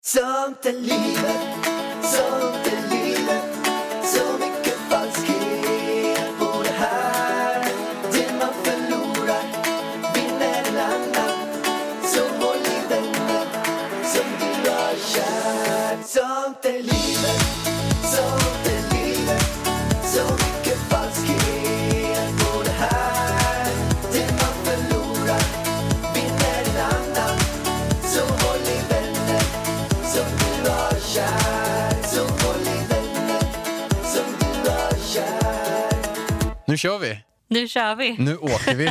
Sånt är livet, sånt är livet. Så mycket falskhet på det här. Det man förlorar vinner en annan. Så håll i vänner som du har kär. Sånt är livet, sånt är livet. Så mycket falskhet på det här. Det man förlorar vinner en annan. Så håll i vänner som du har kär. Så håll i vänner som du har kär. Nu kör vi. Nu kör vi. Nu åker vi.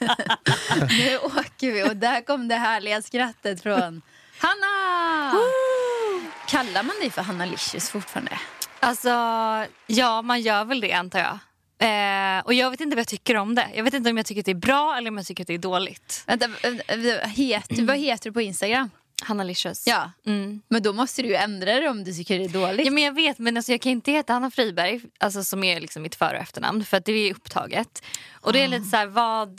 Nu åker vi och där kom det härliga skrattet från Hanna! Kallar man dig för Hanna Licious fortfarande? Alltså, ja, man gör väl det, antar jag. Och jag vet inte vad jag tycker om det. Jag vet inte om jag tycker att det är bra eller om jag tycker att det är dåligt. Vänta, vad heter du på Instagram? Hanna Licious. Ja, men då måste du ju ändra det om du tycker det är dåligt. Ja, men jag vet, men alltså, jag kan inte heta Hanna Friberg, alltså, som är liksom mitt för- och efternamn, för att det är upptaget. Och det är lite så här,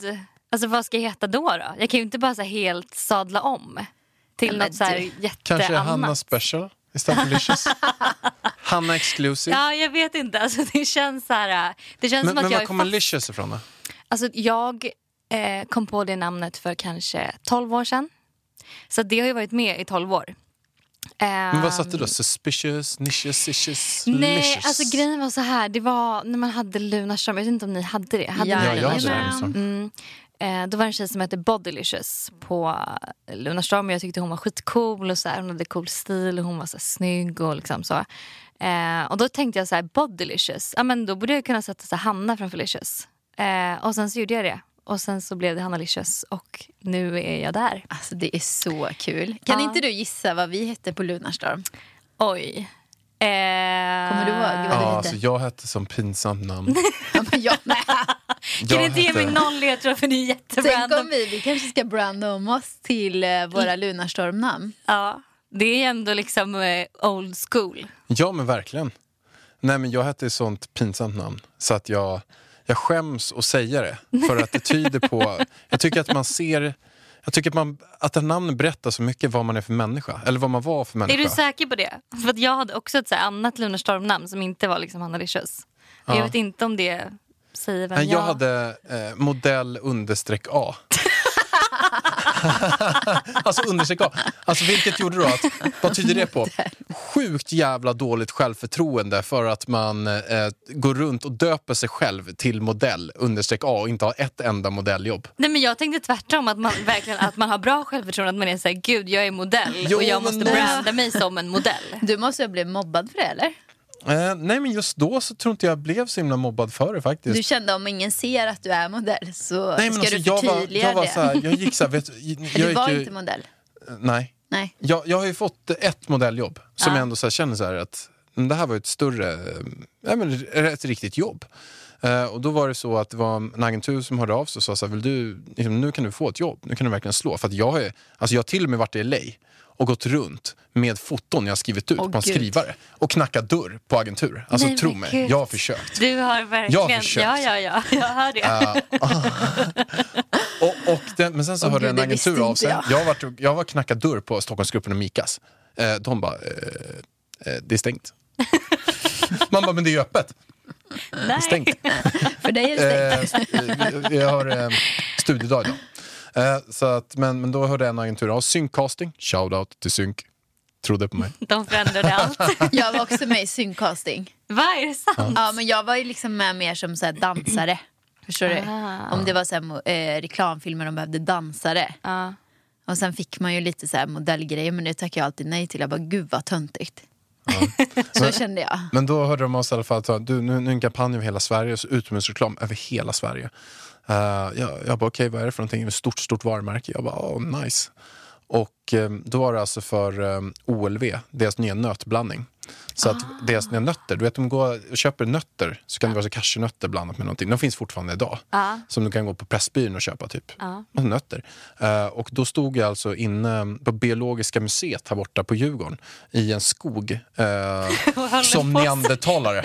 vad ska jag heta då? Jag kan ju inte bara så här helt sadla om till något så här jätteannat. Kanske Hanna Special istället för Licious. Hanna Exclusive. Ja, jag vet inte. Alltså, det känns så här. Det känns som att Men jag var kommer Licious ifrån då? Alltså, jag kom på det namnet för kanske 12 år sedan. Så det har ju varit med i 12 år. Men vad satte du då? Suspicious, Nicious, Nej, Licious? alltså grejen var så här. Det var när man hade Lunarstorm. Jag vet inte om ni hade det. Ja, jag hade det. Liksom. Då var det en tjej som hette Bodylicious på Lunarstorm. Jag tyckte hon var skitcool och så här, hon hade cool stil och hon var så här snygg och liksom så. Och då tänkte jag så här, Bodylicious. Ja, men då borde jag kunna sätta så här Hanna framför Licious. Och sen så gjorde jag det. Och sen så blev det Hanna Licious och nu är jag där. Alltså det är så kul. Kan inte du gissa vad vi hette på Lunarstorm? Oj. Kommer du ihåg vad vi hette? Alltså jag hette som pinsamt namn. Ja, men jag med. Kan du inte ge mig någon ledtråd för det är Tänk jättebrandom. om vi kanske ska branda om oss till våra Lunarstorm-namn. Ja, det är ändå liksom old school. Ja, men verkligen. Nej, men jag hette ett sånt pinsamt namn så att jag skäms att säga det. För att det tyder på... Jag tycker att man ser... Jag tycker att en namn berättar så mycket vad man är för människa. Eller vad man var för människa. Är du säker på det? För att jag hade också ett så här annat Lunarstorm-namn som inte var liksom Hanna Licious. Jag vet inte om det säger vem jag hade modell _A. Alltså understreck A. Alltså vilket gjorde då att, vad tyder det på? Sjukt jävla dåligt självförtroende för att man går runt och döper sig själv till modell _A och inte har ett enda modelljobb. Nej, men jag tänkte tvärtom att man verkligen att man har bra självförtroende, att man är så här, gud, jag är modell och jag måste branda mig som en modell. Du måste ha blivit mobbad för det, eller? Nej, men just då så tror inte jag blev så himla mobbad för det faktiskt. Du kände om ingen ser att du är modell så Nej, men ska alltså, du förtydliga jag var det. så här, jag gick så här, Du var inte modell? Nej. Jag har ju fått ett modelljobb som jag ändå så här, känner så här att det här var ett större, ett riktigt jobb. Och då var det så att det var en agentur som hörde av sig och sa så här, vill du, liksom, nu kan du få ett jobb, nu kan du verkligen slå. För att jag har till och med varit i LA och gått runt med foton jag har skrivit ut på en skrivare och knackat dörr på agentur. Alltså nej, tro mig, Gud. Jag har försökt. Du har verkligen, jag har försökt. Ja, jag hör det. Men sen så hörde en agentur av sig. Jag var knackat dörr på Stockholmsgruppen och Mikas. De bara, det är stängt. Man bara, men det är ju öppet. Nej. Det är stängt. För dig är det stängt. Jag har studiedag idag. Så att, men då hörde en agentur av Syncasting. Shoutout till Sync. Trodde på mig. De förändrade allt. Jag var också med i Syncasting. Vad är det sant? Ja, men jag var ju liksom med mer som så här dansare. Förstår du? Om det var så här, reklamfilmer de behövde dansare. Och sen fick man ju lite så här modellgrejer, men det tackade jag alltid nej till. Jag bara, gud vad töntigt. Så kände jag. Men då hörde de oss i alla fall att nu är en kampanj över hela Sverige, så utomhusreklam över hela Sverige. Jag bara, okej, vad är det för någonting? Ett stort varumärke. Jag bara, nice. Och då var det alltså för OLV, deras nya nötblandning. Så att deras nya nötter, du vet, de går och köper nötter, så kan det vara så cashewnötter blandat med någonting. De finns fortfarande idag. Som du kan gå på Pressbyrån och köpa typ. Nötter. Och då stod jag alltså inne på Biologiska museet här borta på Djurgården i en skog som neandertalare.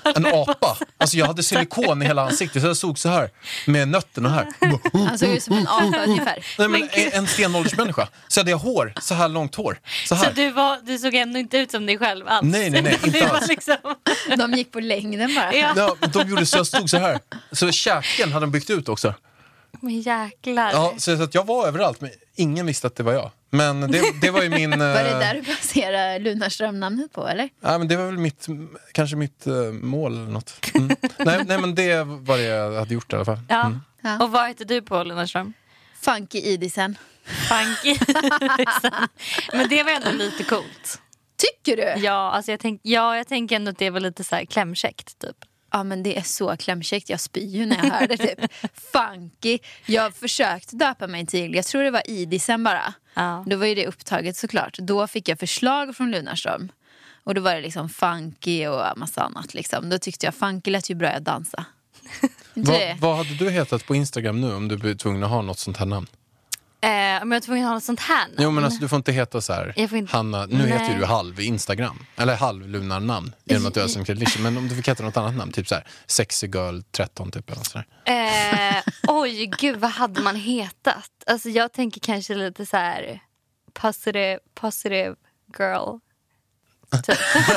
en apa. Alltså jag hade silikon i hela ansiktet så jag såg så här med nötterna här. Han såg ut som en apa ungefär. Nej, men en stenåldersmänniska. Så hade jag hår, så här långt hår. Så här. Så du såg ändå inte ut som dig själv alls? Nej, inte Det var alls. liksom... De gick på längden bara. Ja. Ja, de gjorde så jag stod så här. Så käken hade de byggt ut också. Men jäklar. Ja, så att jag var överallt, men ingen visste att det var jag. Men det var ju min... Var det där du baserade Lunarstorm-namnet på, eller? Ja, men det var väl kanske mitt mål eller något. Nej, men det var det jag hade gjort i alla fall. Ja. Ja. Och vad heter du på Lunarstorm? Funky Idisen. Funky. Men det var ändå lite coolt. Tycker du? Ja, alltså jag tänker ändå att det var lite så här klämkäckt typ. Ja, men det är så klämkäckt. Jag spyr ju när jag hörde typ funky. Jag försökte döpa mig till, jag tror det var Idisen bara. Ja. Då var ju det upptaget såklart. Då fick jag förslag från Lunarstorm. Och då var det liksom funky och massa annat liksom. Då tyckte jag funky lät ju bra att dansa. Vad hade du hetat på Instagram nu om du blev tvungen att ha något sånt här namn? Men jag var tvungen att ha något sånt här namn. Jo, men alltså, du får inte heta så här Jag får inte- Hanna, nu Nej. heter ju du halv Instagram. Eller halv Lunar-namn genom att du är som Kredlish. Men om du fick heta något annat namn, typ så här Sexy Girl 13 typ eller så där. Oj, gud, vad hade man hetat? Alltså jag tänker kanske lite så här positive girl. Typ.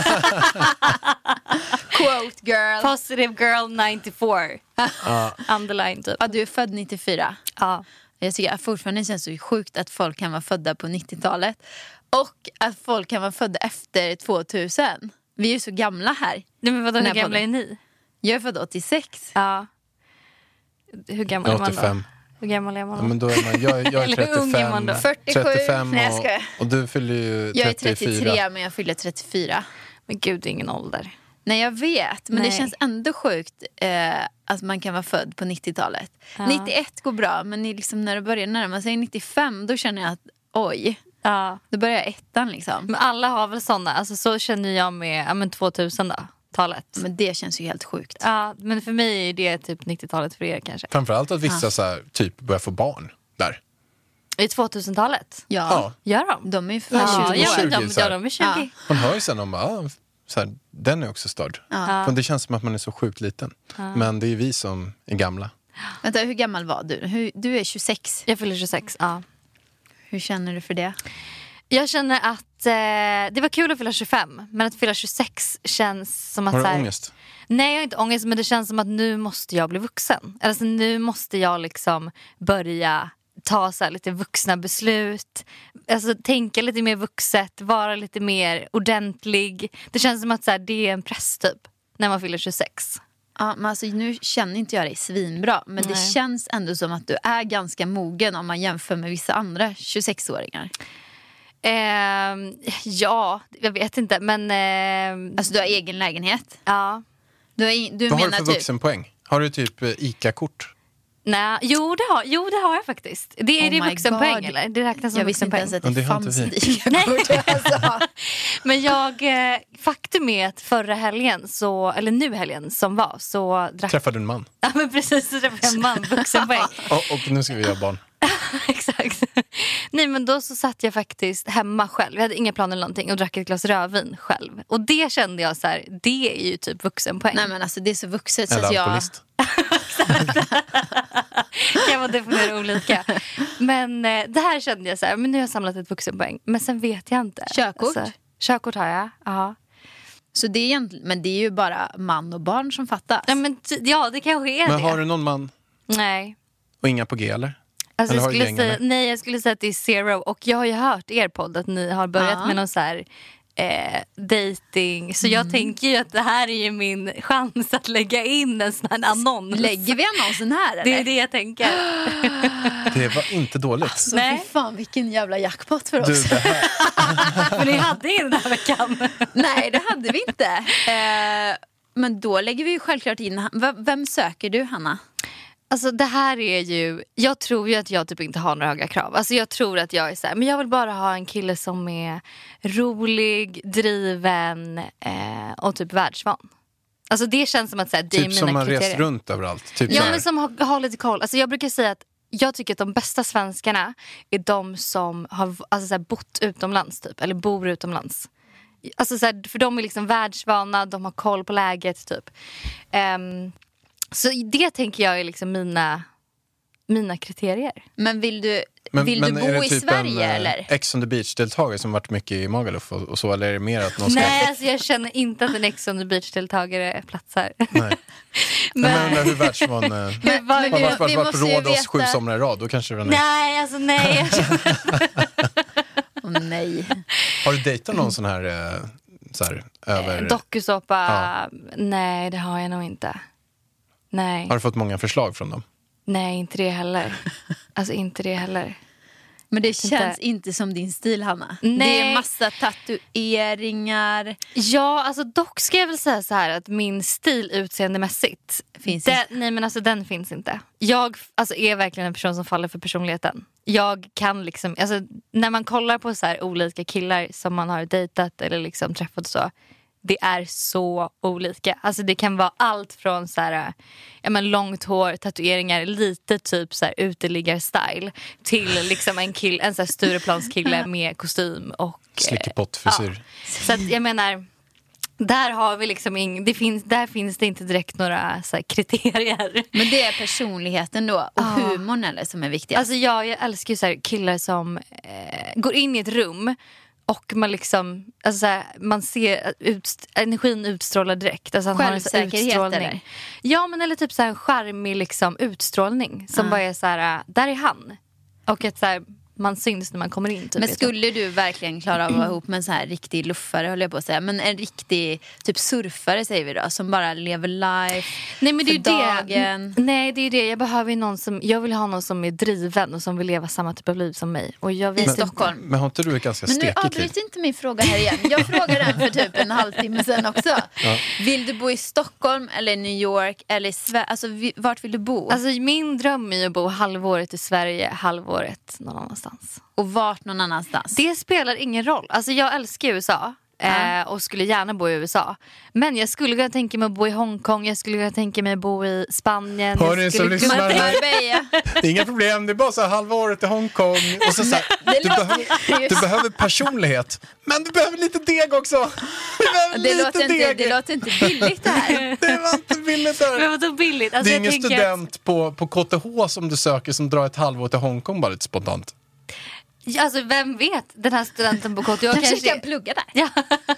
Quote girl. Positive girl 94. Underline typ. Ja, du är född 94. Ja. Jag tycker att fortfarande känns så sjukt att folk kan vara födda på 90-talet. Och att folk kan vara födda efter 2000. Vi är ju så gamla här. Nej, men vadå, Den hur här gamla är podden. ni? Jag är född 86. Ja. Hur gammal är man då? 85. Hur gammal är man Ja, då? men då är man, jag är Eller hur ung är man 35, då? 47. 35 Nej, jag skojar. och du fyller ju 34. Jag är 33 men jag fyller 34. Men gud, det är ingen ålder. Nej, jag vet. Men Nej. det känns ändå sjukt att man kan vara född på 90-talet. Ja. 91 går bra, men liksom när det börjar närma sig 95 då känner jag att oj, Ja. då börjar jag ettan liksom. Men alla har väl såna. Alltså så känner jag med 2000 då. Talet. Men det känns ju helt sjukt. Ja, men för mig är det typ 90-talet för er kanske. Framförallt att vissa så här, typ börjar få barn där. I 2000-talet? Ja, Gör de? de är ju för Ja, 20 ja, år. men 20 så här. de är 20. Ja. Man hör ju sen om så här, den är också störd. För det känns som att man är så sjukt liten. Men det är vi som är gamla. Vänta, hur gammal var du? Du är 26. Jag fyller 26, ja. Hur känner du för det? Jag känner att det var kul att fylla 25. Men att fylla 26 känns som att... Har du så här, ångest? Nej, jag har inte ångest. Men det känns som att nu måste jag bli vuxen. Alltså nu måste jag liksom börja ta så här lite vuxna beslut. Alltså tänka lite mer vuxet. Vara lite mer ordentlig. Det känns som att så här, det är en press typ. När man fyller 26. Ja, men alltså, nu känner inte jag dig svinbra. Men det Nej. känns ändå som att du är ganska mogen om man jämför med vissa andra 26-åringar. Ja, jag vet inte. Men Alltså du har egen lägenhet. ja. Du Vad har du menar för typ... vuxenpoäng? Har du typ ICA-kort? Nej, jo det har jag faktiskt. Det är Oh det my vuxenpoäng God. eller? Det räknas som Jag visste inte vuxenpoäng. ens att det Men det har inte fanns vi. ett ICA-kort. Alltså. Men faktum är att förra helgen, eller nu helgen som var, så drack... Träffade du en man? Ja men precis, så träffade jag en man, vuxenpoäng. Och nu ska vi göra barn. Exakt. Nej men då så satt jag faktiskt hemma själv. Jag hade inga planer eller någonting och drack ett glas rödvin själv. Och det kände jag så här, det är ju typ vuxenpoäng. Nej men alltså det är så vuxet så Eller att jag... alkoholist. Kan man definiera olika. Men det här kände jag så här, men nu har jag samlat ett vuxenpoäng. Men sen vet jag inte. Körkort? Alltså, körkort har jag, ja. Så det är egentligen, men det är ju bara man och barn som fattas. Ja, men ja, det kanske är Men det. har du någon man Nej. och inga på G eller? Alltså, Eller jag har du skulle gäng, säga, eller? nej, jag skulle säga att det är zero. Och jag har ju hört er podd att ni har börjat Ja. med någon så här dating. Så jag tänker ju att det här är ju min chans att lägga in en sån här annons. Lägger vi annonsen här eller? Det är det jag tänker. Det var inte dåligt. Så Nej. fy fan vilken jävla jackpot för Du, oss. det här, För ni hade ingen den här veckan. Nej det hade vi inte. Men då lägger vi ju självklart in... Vem söker du, Hanna? Alltså det här är ju, jag tror ju att jag typ inte har några höga krav. Alltså jag tror att jag är så här, men jag vill bara ha en kille som är rolig, driven och typ världsvan. Alltså det känns som att så här, det är typ mina som man kriterier. reser runt överallt. Typ så Ja här. men som har lite koll. Alltså jag brukar säga att jag tycker att de bästa svenskarna är de som har alltså så här, bott utomlands typ, eller bor utomlands. alltså så här, för de är liksom världsvana, de har koll på läget typ. Så det tänker jag är liksom mina kriterier. Men vill du bo i Sverige eller? Ex on the Beach-deltagare som varit mycket i Magaluf och så, eller är det mer att någon ska... Nej, alltså jag känner inte att en Ex on the Beach-deltagare platsar. Nej. Men undrar hur världsvan... har varit på Rhodos 7 somrar i rad, då kanske det var nej. Alltså nej. Nej. Har du dejtat någon sån här, över... Dokusåpa? Ja. Nej, det har jag nog inte. Nej. Har du fått många förslag från dem? Nej, inte det heller. Alltså inte det heller. Men det känns inte som din stil, Hanna. Nej. Det är massa tatueringar. Ja, alltså dock ska jag väl säga så här att min stil utseendemässigt finns inte. Nej, men alltså den finns inte. Jag är verkligen en person som faller för personligheten. Jag kan liksom, alltså när man kollar på så här olika killar som man har dejtat eller liksom träffat så, det är så olika. Alltså det kan vara allt från så här, långt hår, tatueringar, lite typ så här uteliggar-style till liksom en så här Stureplanskille med kostym och slickepottfrisyr. Ja. Så att jag menar, där har vi liksom där finns det inte direkt några så här kriterier. Men det är personligheten då och humorn eller som är viktigast. Alltså jag älskar ju så här killar som går in i ett rum och man liksom, alltså så här, man ser energin utstrålar direkt. Alltså självsäkerhet eller? Ja, men eller typ så här en charmig liksom utstrålning som bara är så här, där är han. Och att så här, man syns när man kommer in. Typ, men skulle du verkligen klara av att vara ihop med en så här riktig luffare, höll jag på att säga. Men en riktig typ surfare säger vi då, som bara lever life. Nej, men det är dagen. Nej, det är det. Jag behöver någon jag vill ha någon som är driven och som vill leva samma typ av liv som mig. Och jag vet i Stockholm. Men har inte du ett ganska stekigt liv? Men nu avbryter inte min fråga här igen. Jag frågade den för typ en halvtimme sedan också. Ja. Vill du bo i Stockholm eller New York eller Sverige? Alltså vart vill du bo? Alltså min dröm är att bo halvåret i Sverige, halvåret någon annanstans. Och vart någon annanstans? Det spelar ingen roll. Alltså jag älskar USA och skulle gärna bo i USA. Men jag skulle kunna tänka mig att bo i Hongkong. Jag skulle kunna tänka mig att bo i Spanien. Hör ni som lyssnar här? Det är inga problem, det är bara så här halva året i Hongkong. Och så här, du behöver personlighet. Men du behöver lite deg också. Det låter inte billigt det här. Det var inte billigt det här. Men vadå billigt? Alltså, det är ingen student på KTH som du söker som drar ett halvår till Hongkong bara lite spontant. Alltså vem vet, den här studenten på KTH kanske kan plugga där. Ja.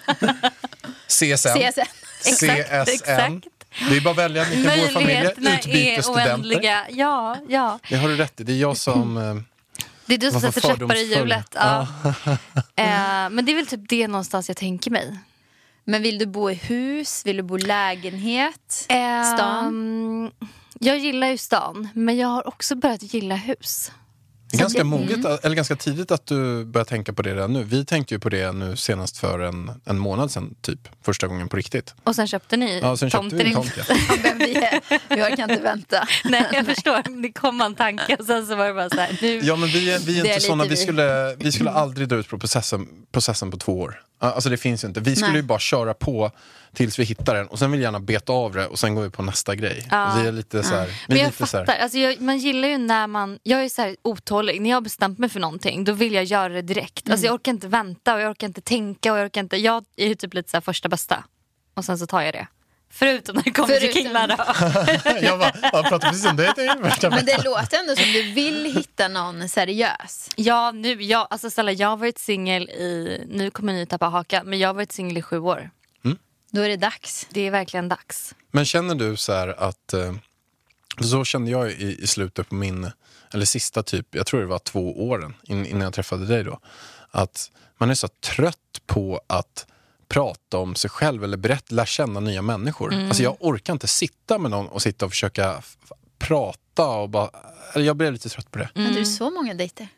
CSN. Exakt. Det är bara att välja vilken vår familj utbytesstudenter. Ja. Det har du rätt i. Det är jag som det är du som sätter käppar i hjulet. Ja. Men det är väl typ det någonstans jag tänker mig. Men vill du bo i hus? Vill du bo i lägenhet? Stan? Jag gillar ju stan, men jag har också börjat gilla hus. Ganska moget, eller ganska tidigt att du börjar tänka på det redan nu. Vi tänkte ju på det nu senast för en månad sedan typ, första gången på riktigt. Och sen köpte ni tomten. Vi kan inte vänta. Nej, jag förstår. Det kom en tanke och sen så var det bara så här. Nu. Ja, men vi är inte sådana. Vi skulle aldrig dra ut på processen på 2 år. Alltså det finns ju inte. Vi skulle ju bara köra på tills vi hittar den. Och sen vill vi gärna beta av det. Och sen går vi på nästa grej. Och vi är lite så här. Men jag fattar. Alltså man gillar ju när jag är så här otålig. När jag har bestämt mig för någonting, då vill jag göra det direkt. Alltså jag orkar inte vänta och jag orkar inte tänka. Och jag är ju typ lite så här första bästa. Och sen så tar jag det. Förutom när det kommer till killar då. Jag pratar precis om det. Men det låter ändå som du vill hitta någon seriös. Ja, alltså Stella, jag har varit singel nu kommer ni tappa hakan, men jag har varit singel i 7 år. Då är det dags. Det är verkligen dags. Men känner du så här att så kände jag i slutet på min, eller sista typ, jag tror det var 2 åren innan jag träffade dig då, att man är så trött på att prata om sig själv eller lära känna nya människor. Alltså jag orkar inte sitta med någon och sitta och försöka prata och bara, jag blir lite trött på det. Men du är så många dejter.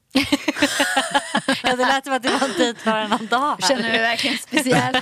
Ja, det lät som att det var en dejt varannan dag. Känner du dig verkligen speciell?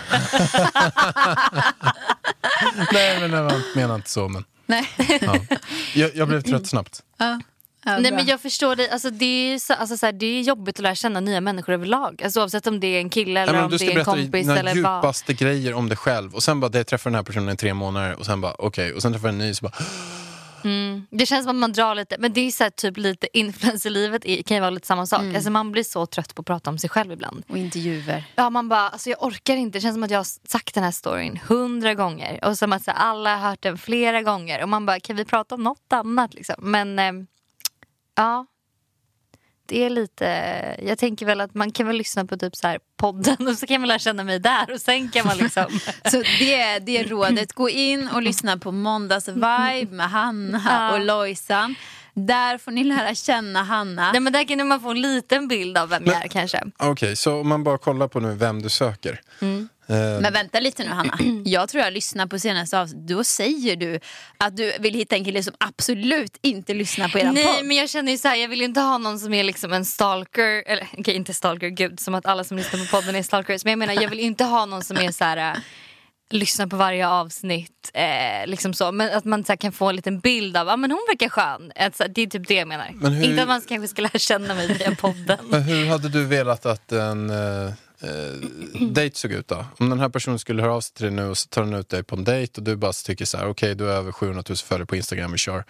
Nej, men jag menar inte så. Men, nej. Ja. Jag blev trött snabbt. Ja. Nej, men jag förstår dig. Alltså, det är jobbigt att lära känna nya människor överlag. Alltså, oavsett om det är en kille eller om det är en kompis. Du ska berätta djupaste grejer om dig själv. Och sen bara, träffar den här personen i 3 månader. Och sen bara, okej. Och sen träffar en ny så bara... Det känns som att man drar lite. Men det är så här, typ lite influencerlivet kan ju vara lite samma sak. Alltså man blir så trött på att prata om sig själv ibland. Och intervjuer. Ja, man bara, alltså jag orkar inte. Det känns som att jag har sagt den här storyn 100 gånger. Och som att så här, alla har hört den flera gånger. Och man bara, kan vi prata om något annat liksom? Men ja, det är lite, jag tänker väl att man kan väl lyssna på typ så här podden och så kan man lära känna mig där och sen kan man liksom Så det är rådet, gå in och lyssna på Måndags Vibe med Hanna och Lojsan. Där får ni lära känna Hanna. Nej, men där kan man få en liten bild av vem jag är kanske. Okej, så om man bara kollar på nu vem du söker. Men vänta lite nu Hanna. Jag tror jag lyssnar på senaste avsnitt. Då säger du att du vill hitta en kille som absolut inte lyssnar på eran podd. Nej, men jag känner ju så här, jag vill inte ha någon som är liksom en stalker. Eller okej, inte stalker, gud, som att alla som lyssnar på podden är stalkers. Men jag menar, jag vill inte ha någon som är så här, lyssna på varje avsnitt liksom så. Men att man så här, kan få en liten bild av, men hon verkar skön. Alltså, det är typ det jag menar. Inte att man kanske ska lära känna mig via podden. Men hur hade du velat att en dejt såg ut då? Om den här personen skulle höra av sig till dig nu och så tar den ut dig på en dejt och du bara tycker så här: okej, du är över 700 000 följare på Instagram, vi kör.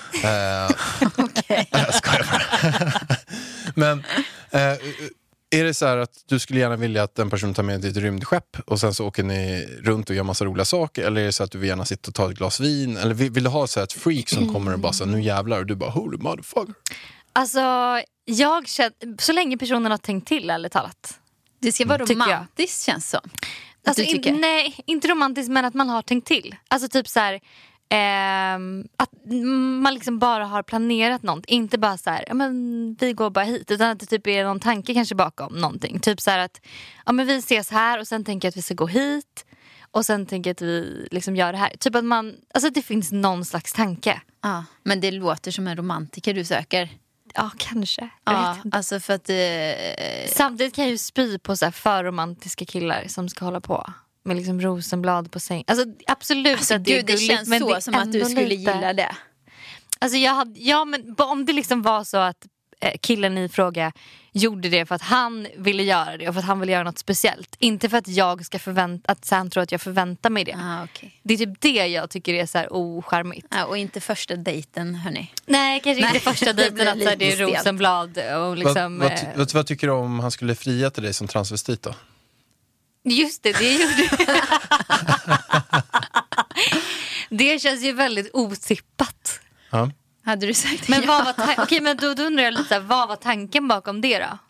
Okej. Jag skojar bara. Men är det så här att du skulle gärna vilja att en person tar med ditt rymdskepp och sen så åker ni runt och gör massa roliga saker, eller är det så att du vill gärna sitta och ta ett glas vin, eller vill du ha så här ett freak som kommer och bara så här, nu jävlar, och du bara holy motherfucker? Alltså, jag känner, så länge personen har tänkt till, ärligt talat. Det ska vara Tycker jag. romantiskt känns som. Alltså, du tycker? nej, inte romantiskt, men att man har tänkt till. Alltså typ så här, att man liksom bara har planerat något. Inte bara så här, ja, men vi går bara hit. Utan att det typ är någon tanke kanske bakom någonting. Typ så här att, ja, men vi ses här och sen tänker jag att vi ska gå hit. Och sen tänker jag att vi liksom gör det här. Typ att man, alltså att det finns någon slags tanke. Ja, men det låter som en romantiker du söker. Ja, kanske. Jag Ja, vet inte. alltså för att Samtidigt kan jag ju spy på så här för romantiska killar som ska hålla på med liksom rosenblad på säng. Alltså absolut, alltså, att det är gud, det gulligt, känns men så det är som att du ändå skulle lite... gilla det. Alltså ja, men om det liksom var så att killen i fråga gjorde det för att han ville göra det och för att han ville göra något speciellt. Inte för att jag ska att han tror att jag förväntar mig det. Okay. Det är typ det jag tycker är så här ocharmigt. Ja, och inte första dejten, hörni. Nej, kanske inte första dejten att så här, det är stelt. rosenblad och liksom... Vad tycker du om han skulle fria till dig som transvestit då? Just det gjorde det känns ju väldigt otippat. Ja. Hade du sagt Men ja? vad var okej, men då undrar jag lite så här, vad var tanken bakom det då?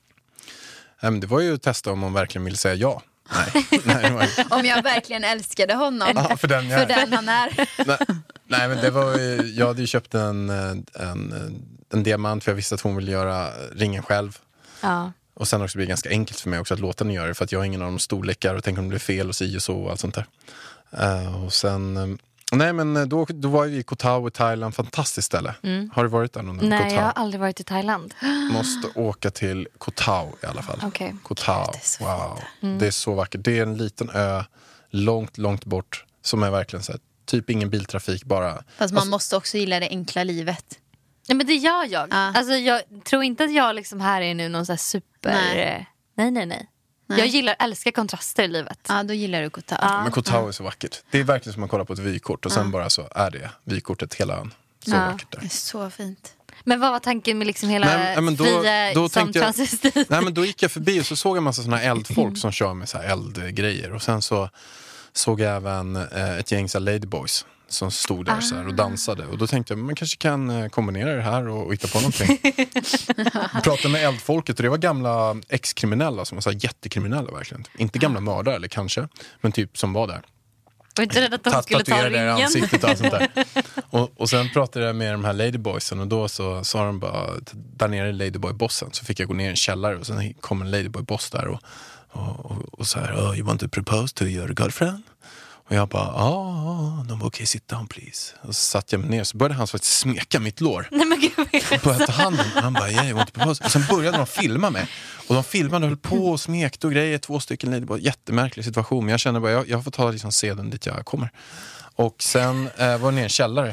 Det var ju att testa om hon verkligen vill säga ja. Nej, det var ju... Om jag verkligen älskade honom. Ja, för den han är. Nej, men det var ju, jag hade ju köpt en diamant för jag visste att hon ville göra ringen själv. Ja. Och sen också blir det ganska enkelt för mig också att låta henne göra det, för att jag har ingen av de storlekar och tänk om det blir fel och si och så och allt sånt där. Och sen... Nej, men då var vi i Koh Tao i Thailand, fantastiskt ställe. Har du varit där någon gång? Nej, jag har aldrig varit i Thailand. Måste åka till Koh Tao i alla fall. Okay. Koh Tao, det är så wow. Det är så vackert. Det är en liten ö långt bort som är verkligen så här, typ ingen biltrafik bara. Fast man måste också gilla det enkla livet. Ja, men det gör jag. Ja. Alltså, jag tror inte att jag liksom här är nu någon så här super... Nej. Jag älskar kontraster i livet. Ja, då gillar du Koh Tao. Ja. Men Koh Tao är så vackert. Det är verkligen som man kollar på ett vykort och sen bara så är det vykortet hela ön. Så vackert där. Det är så fint. Men vad var tanken med liksom hela Men fria då som transvestit? Nej, men då gick jag förbi och så såg jag en massa såna här eldfolk som kör med så här eldgrejer. Och sen så såg jag även ett gäng så här ladyboys som stod där så här och dansade. Och då tänkte jag, man kanske kan kombinera det här och hitta på någonting. Jag pratade med eldfolket och det var gamla ex-kriminella som var så här jättekriminella verkligen. Inte gamla mördare eller kanske, men typ som var där. Var inte rädd att de skulle ta Tatuerade i ringen? ansiktet och allt sånt där. Och sen pratade jag med de här ladyboysen och då så sa de bara, där nere är ladyboy-bossen. Så fick jag gå ner i en källare och sen kom en ladyboy-boss där och så här, oh, you want to propose to your girlfriend? Och jag bara, de bara, okej, sit down please. Och så satt jag mig ner så började han faktiskt smeka mitt lår. Nej, men gud. Började ta handen. Han bara, yeah, you want to propose? Och sen började de filma mig. Och de filmade och höll på och smekte och grejer. 2 stycken ladyboy. Jättemärklig situation. Men jag kände bara, jag får ta liksom seden dit jag kommer. Och sen var det ner i en källare.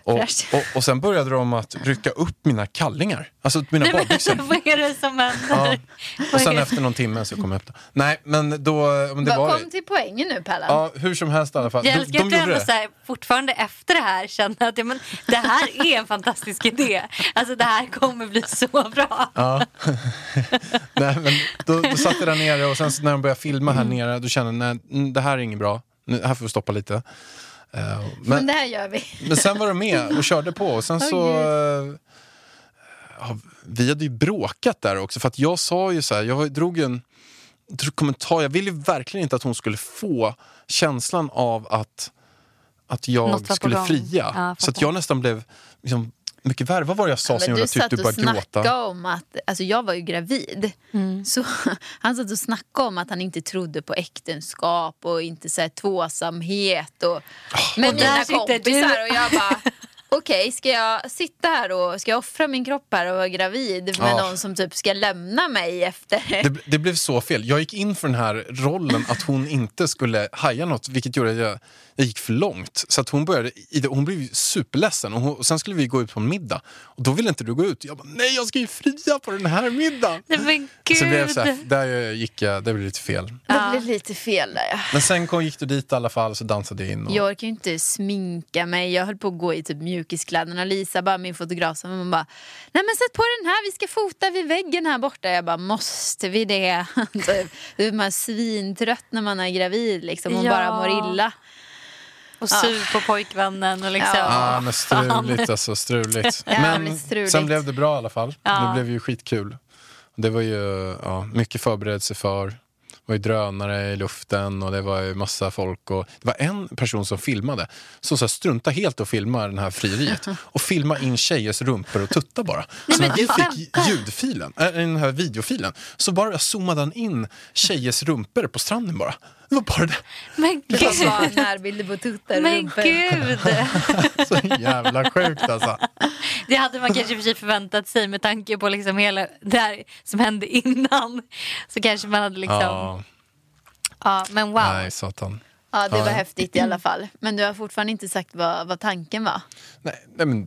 Och sen började de att rycka upp mina kallingar. Alltså mina badbyxor. Vad är det som händer? Ja. Och sen efter någon timme så kom jag upp då. Nej, men då... Men det var kom till poängen nu, Pallan. Ja, hur som helst i alla fall. Jag älskar att du ändå så här, fortfarande efter det här känner att men, det här är en fantastisk idé. Alltså det här kommer bli så bra. Ja. Nej, men då satt jag där nere och sen när de började filma här nere då kände jag, nej, det här är inget bra. Här får vi stoppa lite. Men det här gör vi. Men sen var de med och körde på. Och sen så... vi hade ju bråkat där också. För att jag sa ju så här, jag drog en kommentar. Jag ville ju verkligen inte att hon skulle få känslan av att jag skulle fria. Ja, så att jag nästan blev liksom, mycket värre. Vad var det jag sa som gjorde att du bara gråta? Du satt och snackade om att, alltså jag var ju gravid. Så han satt och snackade om att han inte trodde på äktenskap och inte så här tvåsamhet och med mina kompisar och jag bara okej, ska jag sitta här och ska jag offra min kropp här och vara gravid med någon som typ ska lämna mig efter? Det blev så fel. Jag gick in för den här rollen att hon inte skulle haja något, vilket gjorde att jag gick för långt. Så att hon blev ju superledsen och sen skulle vi gå ut på en middag. Och då ville inte du gå ut. Jag bara, nej, jag ska ju fria på den här middagen. Nej, men gud. Så det blev så här, det blev lite fel. Det blev lite fel där. Men sen gick du dit i alla fall så dansade jag in. Jag orkar ju inte sminka mig. Jag höll på att gå i typ mjukiskläderna. Lisa, bara min fotograf, som man bara, nej men sätt på den här, vi ska fota vid väggen här borta. Jag bara, måste vi det? Man är svintrött när man är gravid liksom, och bara mår illa. Och sur på pojkvännen och liksom. Ja, men struligt alltså, struligt. Men sen blev det bra i alla fall. Det blev ju skitkul. Det var ju mycket förberedelse för. Det var ju drönare i luften och det var ju massa folk. Och det var en person som filmade. Så strunta helt att filma den här frieriet. Och filma in tjejers rumpor och tutta bara. Så när vi fick ljudfilen, den här videofilen, så bara zoomade han in tjejers rumpor på stranden bara. Det var bara det. Men gud. Det var bara närbilder på tuttar och Men rumpor. gud. Så jävla sjukt alltså. Det hade man kanske för sig förväntat sig med tanke på liksom hela det här som hände innan. Så kanske man hade liksom... Ja, men wow. Nej, satan. Ja, det var häftigt i alla fall. Men du har fortfarande inte sagt vad tanken var. Nej men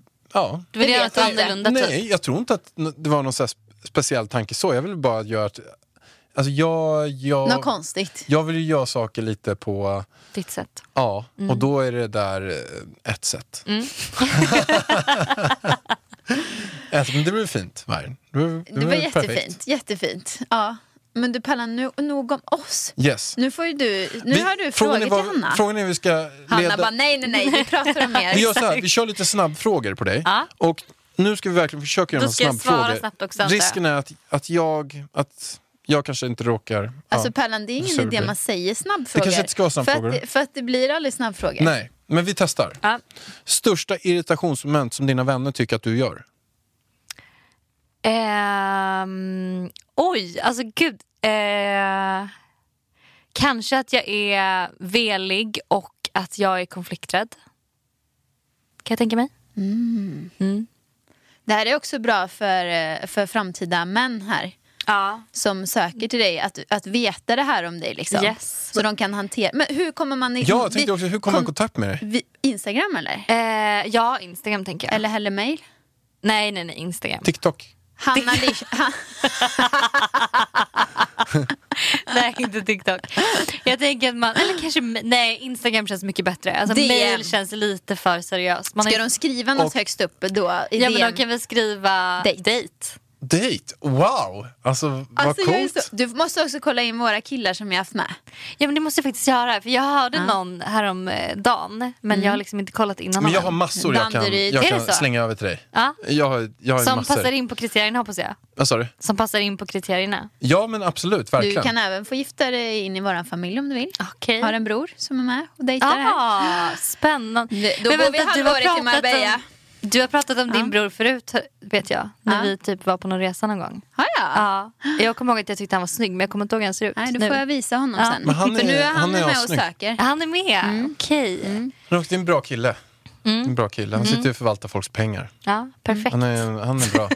Du vill göra något annorlunda typ? Nej, jag tror inte att det var någon så här speciell tanke så. Jag vill bara göra att... Alltså något konstigt. Jag vill ju göra saker lite på... Ditt sätt. Ja, och då är det där ett sätt. Alltså, men det blev fint, Vargen. Det var jättefint, jättefint. Ja. Men du Pallan, nog om oss. Yes. Nu får ju nu har du frågor till Hanna. Frågan är vi ska Hanna bara, nej, vi pratar om mer. Vi gör så här, vi kör lite snabbfrågor på dig. Och nu ska vi verkligen försöka göra några snabbfrågor. Risken är att jag kanske inte råkar... Alltså Pallan, det är ingen idé man säger snabbfrågor. Det kanske inte ska vara snabbfrågor. För att det blir aldrig snabbfrågor. Nej, men vi testar. Största irritationsmoment som dina vänner tycker att du gör? Oj, alltså gud. Kanske att jag är velig och att jag är konflikträdd. Kan jag tänka mig? Det här är också bra för framtida män här. Som söker till dig att veta det här om dig liksom. Yes. Så de kan hantera. Men hur kommer man jag tänkte också, hur kommer man i kontakt med dig? Instagram eller? Ja, Instagram tänker jag. Eller heller mail? Nej, Instagram. TikTok. Hanna Nej, inte TikTok. Jag tänker att man, eller kanske, nej, Instagram känns mycket bättre. Alltså mail känns lite för seriöst. Ska de skriva något högst upp då? Ja, men de kan väl skriva date. Wow, alltså vad coolt. Du måste också kolla in våra killar som jag har haft med. Ja, men det måste jag faktiskt göra. För jag hörde någon häromdagen. Men jag har liksom inte kollat innan. Men jag har massor jag kan slänga över till dig. Jag har som massor. Passar in på kriterierna, hoppas jag. Vad sa du? Som passar in på kriterierna. Ja, men absolut, verkligen. Du kan även få gifta dig in i våran familj om du vill. Okay. Har en bror som är med och dejtar här. Spännande. Då går vi halvåret till Marbella. Du har pratat om din bror förut, vet jag. När vi typ var på någon resa någon gång. Ja. Jag kommer ihåg att jag tyckte han var snygg, men jag kommer inte ihåg hur han ser ut. Nej, då får jag visa honom sen. Men för nu är han med och söker. Han är med, okej. Det är en bra kille. En bra kille. Han sitter och förvaltar folks pengar. Ja, perfekt. Han är bra.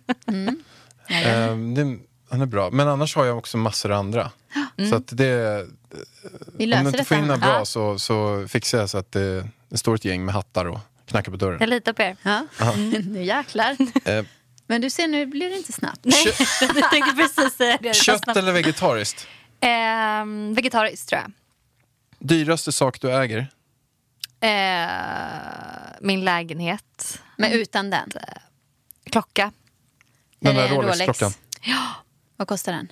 Han är bra. Men annars har jag också massor av andra. Så att det... Vi löser om du inte det får in sen. bra så fixar jag så att det står ett gäng med hattar och Knackar på dörren. Jag litar på er. Ja. Nu jäklar. Men du ser, nu blir det inte snabbt. Jag tänkte precis säga det. Kött eller vegetariskt? Vegetariskt tror jag. Dyraste sak du äger? Min lägenhet. Men utan den? Klocka. Den Är där det en Rolex-klockan. Vad kostar den?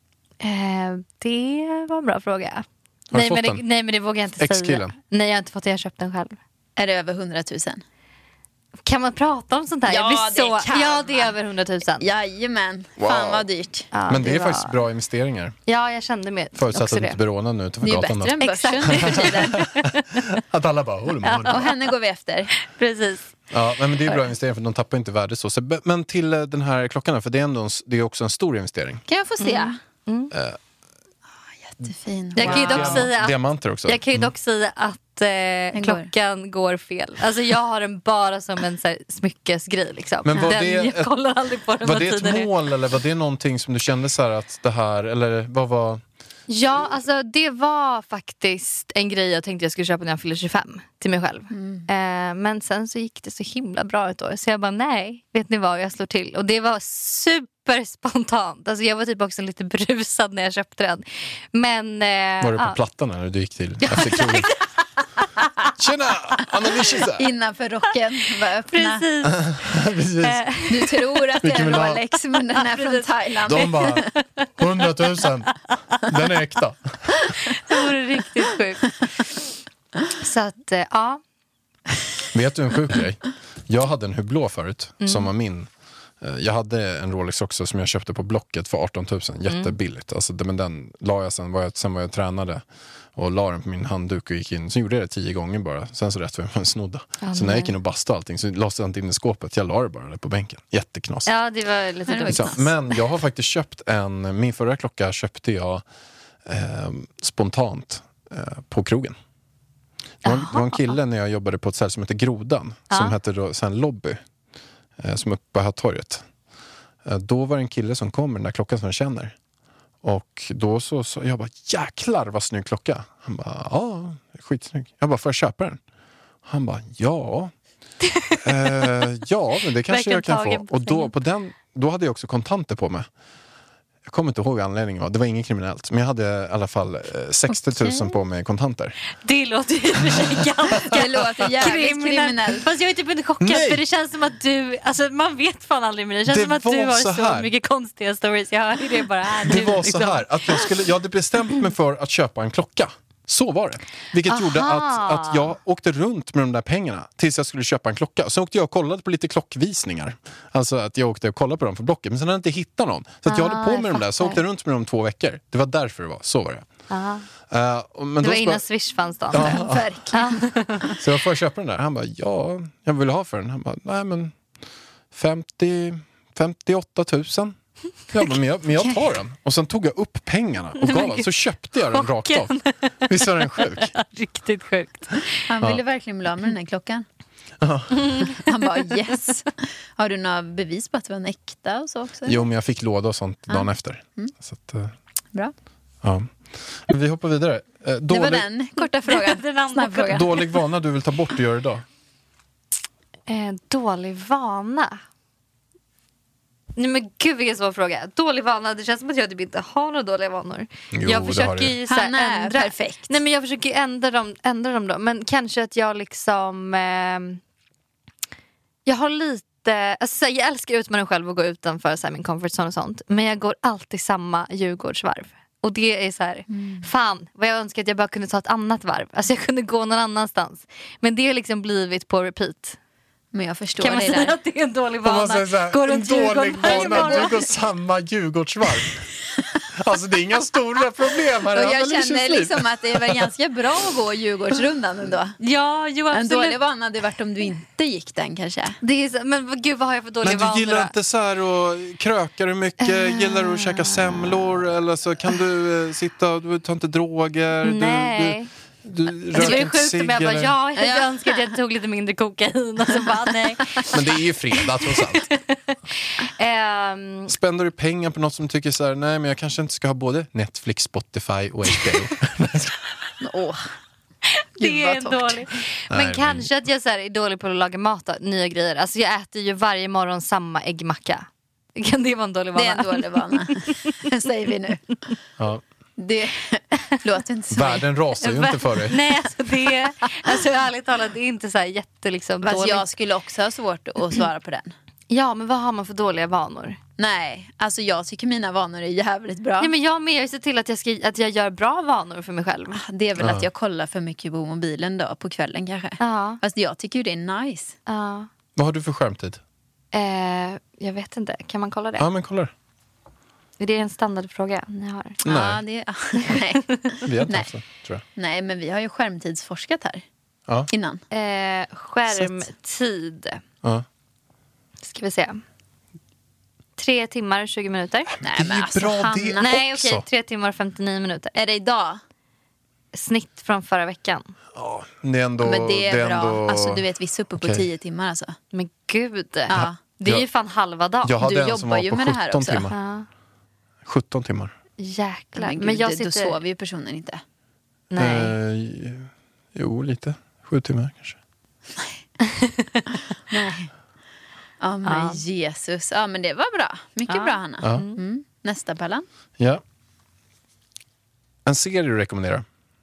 Det var en bra fråga. Har du fått den? Nej, men det vågar jag inte Ex-killen? säga. Nej, jag har inte fått det. Jag har köpt den själv. Är det över 100 000? Kan man prata om sånt här? Ja, jag blir det kan ja, man. det är över 100 000. Jajamän. Wow. Fan vad dyrt. Ja, Men det är var... faktiskt bra investeringar. Ja, jag kände med Förutsatt också att du det. inte blir rånad nu ute på Det är ju gatan. bättre än börsen Exakt. nu för tiden. Att alla bara håller med. Och henne går vi efter. Precis. Ja, men det är bra investering för de tappar inte värde så. Men till den här klockan, för det är, ändå det är också en stor investering. Kan jag få se? Jättefin. Jag kan ju dock säga att, Diamanter också. jag kan ju dock säga att klockan går fel. Alltså jag har den bara som en så här, smyckesgrej liksom. Men var det jag kollar aldrig på den. Var det ett mål eller var det någonting som du kände så här att det här, eller vad var... Ja, alltså det var faktiskt en grej jag tänkte jag skulle köpa när jag fyllde 25 till mig själv. Men sen så gick det så himla bra ett år. Så jag bara nej, vet ni vad, jag slår till. Och det var superspontant. Alltså jag var typ också lite brusad när jag köpte den. Men... Var du på plattan när du gick till efter krogen? Tjena, Anna-Lisa! Innanför rocken var öppna. Precis. Precis. Du tror att det Vilken är en vill ha? Rolex, men den är från Thailand. De bara, 100 000. Den är äkta. Det vore riktigt sjukt. Så att, ja. Vet du en sjuk grej? Jag hade en Hublot förut, som var min. Jag hade en Rolex också som jag köpte på Blocket för 18 000. Jättebilligt. Alltså, men den la jag sen var jag tränade och la den på min handduk och gick in. Så gjorde jag det 10 gånger bara. Sen så rätt var jag snodda. Så när jag gick in och bastade allting så låste jag inte in i skåpet. Jag la det bara där på bänken. Jätteknas. Ja, det var lite dumt. Men jag har faktiskt köpt min förra klocka köpte jag spontant på krogen. Det var en kille när jag jobbade på ett ställe som heter Grodan. Som hette då sen Lobby. Som uppe på Hötorget. Då var det en kille som kom med den där klockan som jag känner. Och då så jag bara, jäklar vad snygg klocka. Han bara, ja, skitsnygg. Jag bara, får jag köpa den? Han bara, ja. Ja, men det kanske jag kan få. Och då hade jag också kontanter på mig. Jag kommer inte ihåg anledningen. Det var inget kriminellt. Men jag hade i alla fall 60 000 på mig kontanter. Det låter ju för sig ganska Det låter jävligt kriminellt. Fast jag är typ inte chockad. Nej. För det känns som att du, alltså man vet fan aldrig, men det känns Det som att du var har så här. mycket konstiga stories. Jag hör det bara här Det nu, var liksom. så här att jag hade bestämt mig för att köpa en klocka. Så var det. Vilket gjorde att jag åkte runt med de där pengarna tills jag skulle köpa en klocka. Så åkte jag och kollade på lite klockvisningar. Alltså att jag åkte och kollade på dem på Blocket. Men sen hade jag inte hittat någon. Så att jag hade på med dem där. Så åkte jag runt med dem 2 veckor. Det var därför det var. Så var det. Men Det då var innan Swish fanns då. Verkligen. Så jag får köpa den där. Han bara, ja, jag vill ha för den. Han bara, nej men 58 000. Jag bara, men jag tar den. Och sen tog jag upp pengarna och gav. Så köpte jag den rakt av. Visst var den sjuk? Riktigt sjukt. Han ville verkligen bli av med den här klockan. Han bara yes. Har du några bevis på att det var en äkta och så också? Jo, men jag fick låda och sånt dagen efter. Så att, Bra. ja. Men vi hoppar vidare. Det var den korta frågan. Den andra Snabb fråga. Dålig vana du vill ta bort och göra idag? Dålig vana? Nej men gud vilken svår fråga. Dålig vana, det känns som att jag typ inte har några dåliga vanor. Jo, Jag det försöker har du. ju så här Han är ändra. perfekt. Nej men jag försöker ändra dem då. Men kanske att jag liksom jag har lite, alltså, så här, jag älskar att utmana själv och gå utanför så här, min comfort zone och sånt. Men jag går alltid samma Djurgårdsvarv. Och det är så här, fan vad jag önskar att jag bara kunde ta ett annat varv. Alltså jag kunde gå någon annanstans. Men det har liksom blivit på repeat. Men jag förstår Kan man dig säga där. att det är en dålig Om vana? man säger så här, Går en runt dålig Djurgården varje vana, morgon. du går samma Djurgårdsvarv. Alltså det är inga stora problem här. Och jag Analysens känner liv. liksom att det är väl ganska bra att gå Djurgårdsrundan ändå. Ja, jo En absolut. dålig vana hade varit om du inte gick den kanske. Det är så, men gud vad har jag för dålig Men vana du gillar då? inte så här och krökar du mycket? Gillar du att käka semlor? Eller så kan du sitta och du tar inte droger? Nej. Du Det röker var ju inte sjukt om jag bara, ja, jag önskar att jag tog lite mindre kokain och så bara, nej. Men det är ju fredag trots allt. Spänner du pengar på något som tycker så här, nej men jag kanske inte ska ha både Netflix, Spotify och HBO? Det är vad torrt. dåligt. Men Nej, kanske att jag så här, är dålig på att laga mat då, nya grejer. Alltså jag äter ju varje morgon samma äggmacka. Kan det vara en dålig vana? Det är en dålig vana. Säger vi nu. Ja. Det låter inte så. Världen rasar ju inte för dig. Nej, alltså det är, alltså ärligt talat, det är inte så här jätte liksom, Fast dåligt. jag skulle också ha svårt att svara på den. Ja, men vad har man för dåliga vanor? Nej, alltså jag tycker mina vanor är jävligt bra. Nej, men jag med ser till att jag gör bra vanor för mig själv. Det är väl att jag kollar för mycket på mobilen då på kvällen kanske. Ja. Fast jag tycker ju det är nice. Ja. Vad har du för skärmtid? Jag vet inte, kan man kolla det? Ja, men kolla det. Är det en standardfråga ni har? Nej. Ja, nej. Vi har inte Nej. haft det, tror jag. Nej, men vi har ju skärmtidsforskat här Ja. innan. Skärmtid. Ja. Ska vi se. 3 timmar 20 minuter. Nej, Det är men ju alltså, bra Hanna. det. Nej, också. okej, 3 timmar 59 minuter. Är det idag? Snitt från förra veckan. Ja, det är ändå... Men det är bra. Ändå... Alltså du vet, vi är uppe på Okej. 10 timmar alltså. Men gud. Ja. Det är ju Jag- fan halva dagen. Jag hade Du en som jobbar var ju på med det här 17 också. timmar. Ja, 17 timmar. jäklar. Men, Men gud, jag då sitter... sover ju personen inte. Nej. Jo, lite. 7 timmar kanske. Nej. Ja, men Jesus. Ja, men det var bra. Mycket bra, Hanna. Ja. Mm. Nästa Pallan. Ja. En serie du rekommenderar?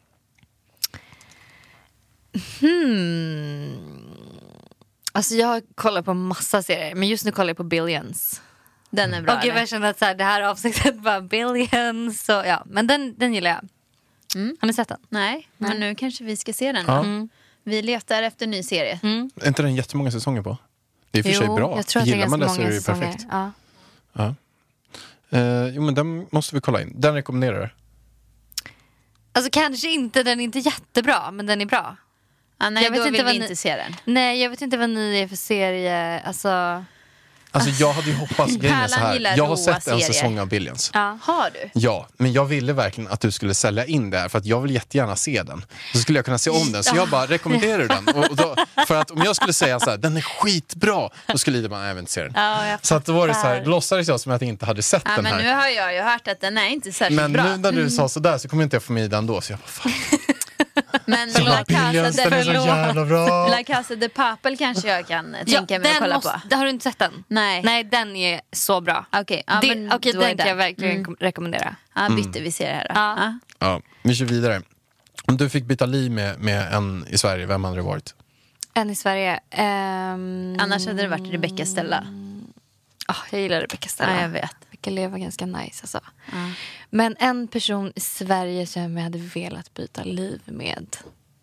Alltså jag kollar på massa serier. Men just nu kollar jag på Billions. Den är bra. Och gud, eller? jag känner att så här, det här avsnittet var Billions. Så, ja. Men den gillar jag. Har ni sett den? Nej, men nu kanske vi ska se den. Ja. Då. Vi letar efter ny serie. Är inte den jättemånga säsonger på? Det är i och för sig bra. jag tror att det är Gillar man ganska det så är många det ju säsonger. perfekt. Ja. Jo, men den måste vi kolla in. Den rekommenderar du? Alltså kanske inte, den är inte jättebra, men den är bra. Ah, nej, Jag vet då inte vill vad vi ni- inte se den. Nej, jag vet inte vad ni är för serie. Alltså, Alltså jag hade ju hoppats, grejen är så Pärlan här. gillar Jag har råa sett en serier. säsong av Billions. ja. Har du? Ja, men jag ville verkligen att du skulle sälja in det här för att jag vill jättegärna se den. Så skulle jag kunna se om den. Så jag bara, rekommenderar du den? Och då, för att om jag skulle säga så här, den är skitbra, då skulle Ida bara, jag vill inte se den. Ja, jag Så att då var det så här, fattar. då låtsades jag som att jag inte hade sett Ja, den men här. nu har jag ju hört att den är inte särskilt Men bra. nu när du sa sådär så kommer inte jag få med Ida ändå. Så jag bara, fan, Men jag bara, La Casa Billions, den är så de jävla bra. La Casa de Papel kanske jag kan tänka mig att den kolla på. har du inte sett den? Nej. Nej, den är så bra. Okej, ja, men Okej, då är den kan jag verkligen rekommendera. Ja, bytte vi ser här då. Ja. Ja. Ja, vi kör vidare. Om du fick byta liv med en i Sverige, vem hade det varit? En i Sverige. Annars hade det varit Rebecca Stella. Jag gillar Rebecca Stella. Ja, jag vet. Rebecca Lev var ganska nice alltså. Men en person i Sverige som jag hade velat byta liv med.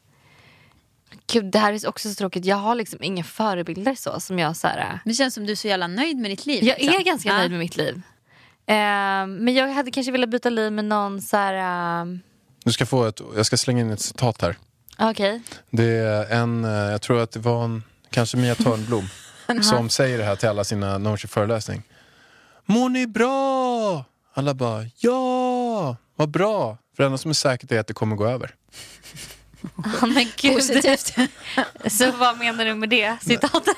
Gud, det här är också så tråkigt. Jag har liksom inga förebilder så som jag så här. Det känns som du är så jävla nöjd med ditt liv. Jag liksom. är ganska nöjd med mitt liv. Men jag hade kanske velat byta liv med någon så här. Du ska få jag ska slänga in ett citat här. Okej. Det är jag tror att det var kanske Mia Törnblom som säger det här till alla sina när hon kör föreläsning. Mår ni bra? Alla bara, ja, vad bra. För det enda som är säkert är att det kommer gå över. Men gud. Positivt. Så vad menar du med det citatet?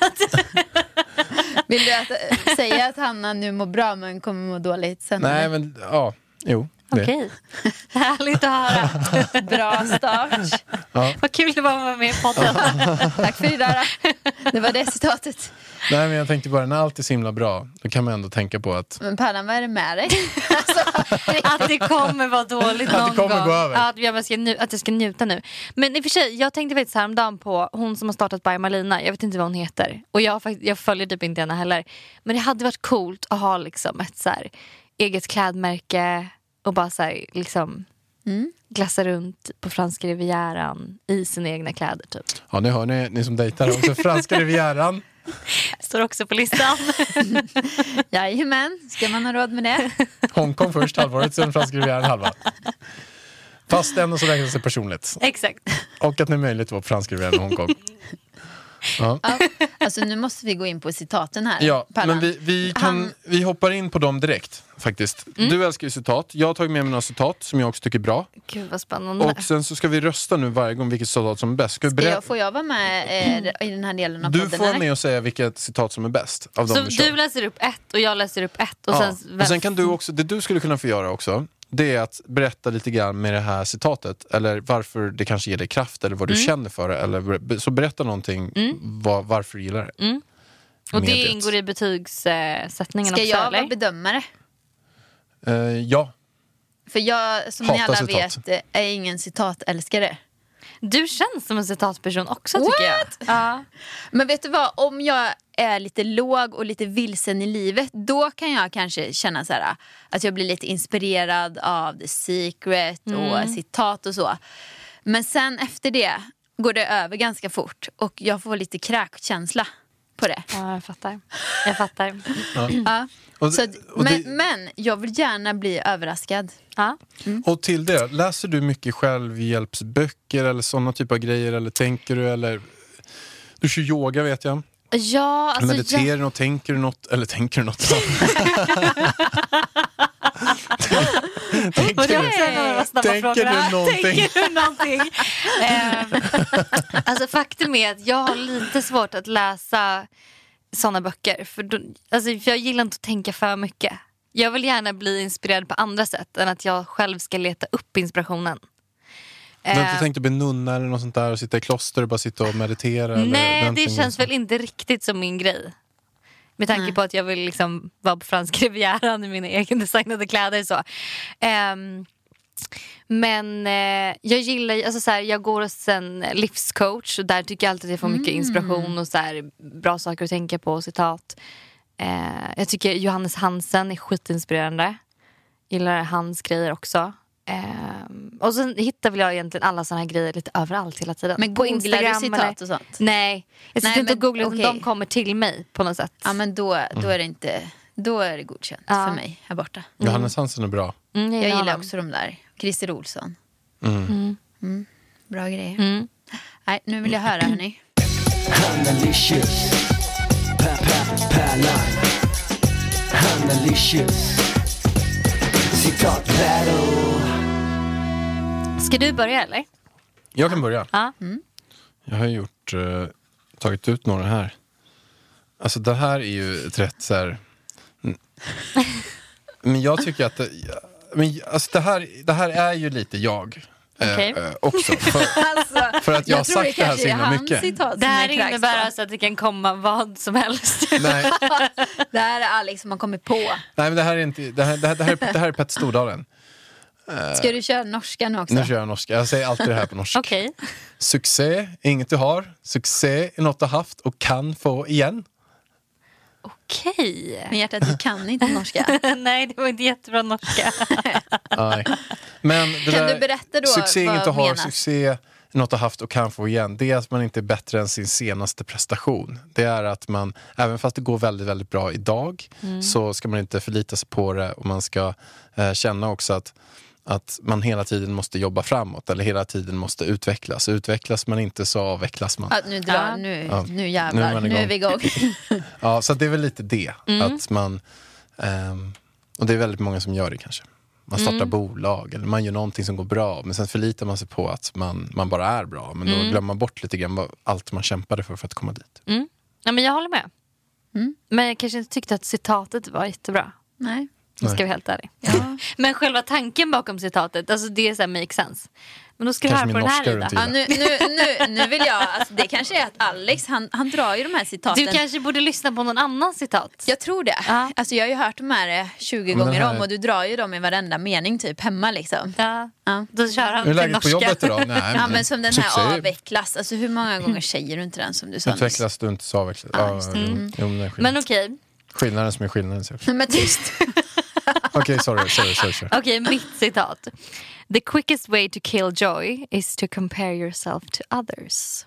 Vill du säga att Hanna nu mår bra men kommer må dåligt sen? Nej, men ja, jo. Det. Okej. Härligt att höra. Bra start. Vad kul det var att vara med i podden. Tack för idag då. Det var det citatet. Nej, men jag tänkte bara, när allt är så himla bra, då kan man ändå tänka på att Men Pärlan, vad är det med dig? Att det kommer vara dåligt någon Att det kommer gång. gå över. Att jag ska njuta nu. Men i och för sig, jag tänkte faktiskt häromdagen på hon som har startat By Malina. Jag vet inte vad hon heter. Och jag följer typ inte henne heller. Men det hade varit coolt att ha liksom ett så här, eget klädmärke. Och bara så här, liksom glassa runt på franska rivieran i sina egna kläder typ. ja, ni hör ni som dejtar också franska rivieran. Står också på listan. Jajamän, ska man ha råd med det? Hongkong först, halvåret, sen franska rivieran halva. Fast ändå så räknas det personligt. Exakt. Och att det är möjligt att vara på franska rivieran i Hongkong. Ja. Ja, alltså nu måste vi gå in på citaten här. Ja, Pärlan. men vi hoppar in på dem direkt faktiskt. Du älskar ju citat. Jag har tagit med mig några citat som jag också tycker är bra. Gud vad spännande. Och sen så ska vi rösta nu varje gång vilket citat som är bäst. Ska vi Får jag vara med i den här delen av du podden? får vara eller? med och säga vilket citat som är bäst av dem så vi kör. du läser upp ett och jag läser upp ett. Och Ja. sen, Och sen kan du också, det du skulle kunna få göra också, det är att berätta lite grann med det här citatet. Eller varför det kanske ger dig kraft. Eller vad du känner för det. Eller, så berätta någonting varför du gillar det. Och det ingår i betygssättningen Ska också, jag eller? vara bedömare? Ja. För jag, som Hatar ni alla citat. vet, är ingen citatälskare. Du känns som en citatperson också, tycker jag. Ja. Men vet du vad, om jag är lite låg och lite vilsen i livet, då kan jag kanske känna så här, att jag blir lite inspirerad av The Secret och citat och så. Men sen efter det går det över ganska fort och jag får lite kräkkänsla på det. Ja, jag fattar. Ja. Och, Så, och det- men jag vill gärna bli överraskad. Ja. Och till det, läser du mycket självhjälpsböcker eller sådana typer av grejer? Eller tänker du, eller du kör yoga vet jag. Ja, alltså Mediterar du något, tänker du något? Eller tänker du något? Och det är också en av de snabba Tänker frågorna. du någonting? Tänker du någonting? Alltså faktum är att jag har lite svårt att läsa såna böcker. För jag gillar inte att tänka för mycket. Jag vill gärna bli inspirerad på andra sätt än att jag själv ska leta upp inspirationen. Men du tänkte bli nunna eller något sånt där och sitta i kloster och bara sitta och meditera? Nej, eller det känns väl inte riktigt som min grej. Med tanke på att jag vill liksom vara på franska rivieran i mina egendesignade kläder. Så. Men jag gillar, alltså så här, jag går hos en livscoach och där tycker jag alltid att jag får mycket inspiration och så här, bra saker att tänka på, citat. Jag tycker Johannes Hansen är skitinspirerande. Gillar hans grejer också. Och sen hittar väl jag egentligen alla såna här grejer lite överallt hela tiden. Men på googlar Instagram du citat och sånt? Nej, jag sitter inte och googlar, okej. de kommer till mig på något sätt. Ja, men då är det inte, då är det godkänt för mig här borta. Johannes Hansen är bra. Jag Jag gillar honom. också de där. Christer Olsson. Bra grejer. Nej, nu vill jag höra, hörni. Handalicious. Pärlan. Handalicious. Citat battle. Ska du börja eller? Jag kan börja. Ja. Jag har gjort, tagit ut några här. Alltså det här är ju ett rätt så här... Men jag tycker att alltså det här är ju lite jag. Okej. Också. För att jag har sagt det här så himla mycket. Det här innebär alltså att det kan komma vad som helst. Nej, Det här är Alex som har kommit på. nej, men det här är inte... Det här är Petter Stordalen. Ska du köra norskan också? Nu kör jag norska. Jag säger alltid det här på norska. Okej. Succé är inget du har. Succé är något du har haft och kan få igen. Okej. Men hjärtat, du kan inte norska. Nej, det var inte jättebra norska. Nej. Men det Kan där, du berätta då succé är vad inget du har. menas? Succé är något du har haft och kan få igen. Det är att man inte är bättre än sin senaste prestation. Det är att man, även fast det går väldigt, väldigt bra idag, så ska man inte förlita sig på det. Och man ska känna också att man hela tiden måste jobba framåt. Eller hela tiden måste utvecklas. Utvecklas man inte så avvecklas man. Nu jävlar, Nu är nu är vi igång. Ja, så det är väl lite det. Att man, och det är väldigt många som gör det kanske. Man startar bolag eller man gör någonting som går bra. Men sen förlitar man sig på att man bara är bra. Men då glömmer man bort lite grann allt man kämpade för att komma dit. Ja, men jag håller med. Men jag kanske inte tyckte att citatet var jättebra. Nej. Nu ska vi helt ärlig. Ja. Men själva tanken bakom citatet, alltså det är så här make sense. Men då ska du Kanske höra på min den här, norska du Ida. inte Ja, nu vill jag, alltså, det kanske är att Alex, han drar ju de här citaten. Du kanske borde lyssna på någon annan citat. Jag tror det. Ja. Alltså, jag har ju hört de här 20 Men gånger det här- om och du drar ju dem i varenda mening typ hemma liksom. Ja. Ja. Då kör han Hur är till läget norska. på jobbet idag? Nej, Ja, men som den här succé. avvecklas. Alltså hur många gånger säger du inte den som du sa nyss? Utvecklas du inte så avvecklas. Ja, just det. Jo, men det är skillnad. Men okej, Skillnaden som är skillnaden. Men tyst. Okej, sorry. okej, mitt citat. The quickest way to kill joy is to compare yourself to others.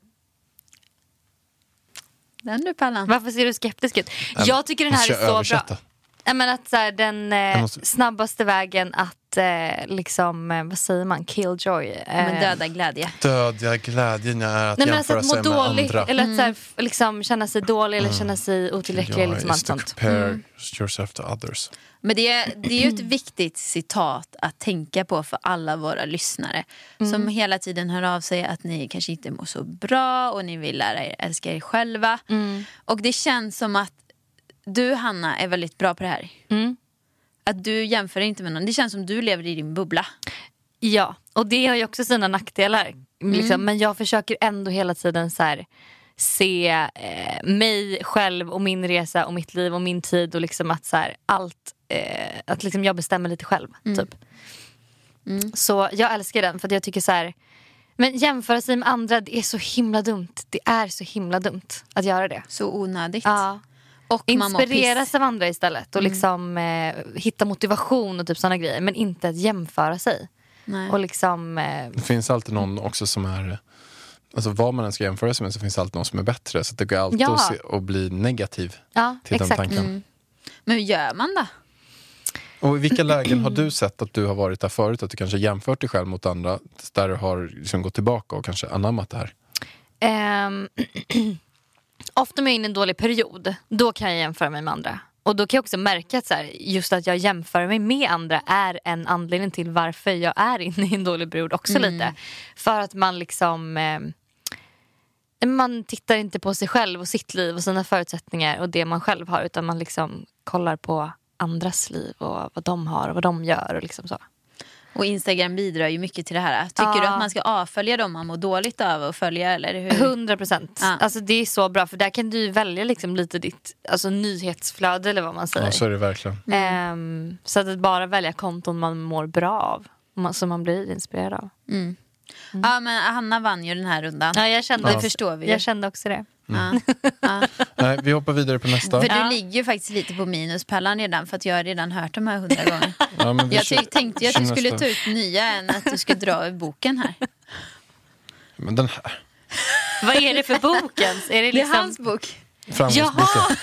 Den du Pallan. Varför ser du skeptisk ut? Jag tycker den här Måste är jag så översätta? bra. Jag menar att så här, den snabbaste vägen att liksom, vad säger man, kill joy. Men döda glädje. Dödliga glädjen är att Nej, men alltså jämföra att må sig med dåligt andra. eller att så här, liksom, känna sig dålig eller känna sig otillräcklig eller liksom is allt to sånt. compare yourself to others. Men det är ju ett viktigt citat att tänka på för alla våra lyssnare. Som hela tiden hör av sig att ni kanske inte mår så bra och ni vill lära er älska er själva. Och det känns som att du, Hanna, är väldigt bra på det här. Att du jämför inte med någon. Det känns som du lever i din bubbla. Ja, och det har ju också sina nackdelar. Liksom. Men jag försöker ändå hela tiden så här, se mig själv och min resa och mitt liv och min tid. Och liksom att så här, allt, att liksom jag bestämmer lite själv. Typ. Så jag älskar den för att jag tycker så här. Men jämföra sig med andra, det är så himla dumt. Det är så himla dumt att göra det. Så onödigt. Ja. Och inspireras av andra istället. Och liksom hitta motivation och typ såna grejer. Men inte att jämföra sig. Nej. Och liksom, Det finns alltid någon också som är... Alltså vad man än ska jämföra sig med så finns det alltid någon som är bättre. Så det går alltid att bli negativ till den tanken. Men hur gör man då? Och i vilka lägen har du sett att du har varit där förut? Att du kanske jämfört dig själv mot andra där du har liksom gått tillbaka och kanske anammat det här? Ofta om jag är inne i en dålig period, då kan jag jämföra mig med andra. Och då kan jag också märka att så här, just att jag jämför mig med andra är en anledning till varför jag är inne i en dålig period också lite. För att man liksom... man tittar inte på sig själv och sitt liv och sina förutsättningar och det man själv har. Utan man liksom kollar på andras liv och vad de har och vad de gör och liksom så. Och Instagram bidrar ju mycket till det här. Tycker du att man ska avfölja dem man mår dåligt av och följa? Eller hur? 100%. Alltså det är så bra för där kan du välja liksom lite ditt nyhetsflöde eller vad man säger. Ja, så är det verkligen. Så att bara välja konton man mår bra av. Som man blir inspirerad av. Ja, men Hanna vann ju den här rundan. Ja, jag kände, det förstår vi ju. Jag kände också det. Nej, vi hoppar vidare på nästa. För du ligger ju faktiskt lite på minuspallan redan. För att jag har redan hört de här 100 gånger. Ja, men jag tänkte ju att du skulle ta ut nya än att du skulle dra ur boken här. Men den här. Vad är det för boken? Är det, liksom... Det är hans bok. Framgångsboken.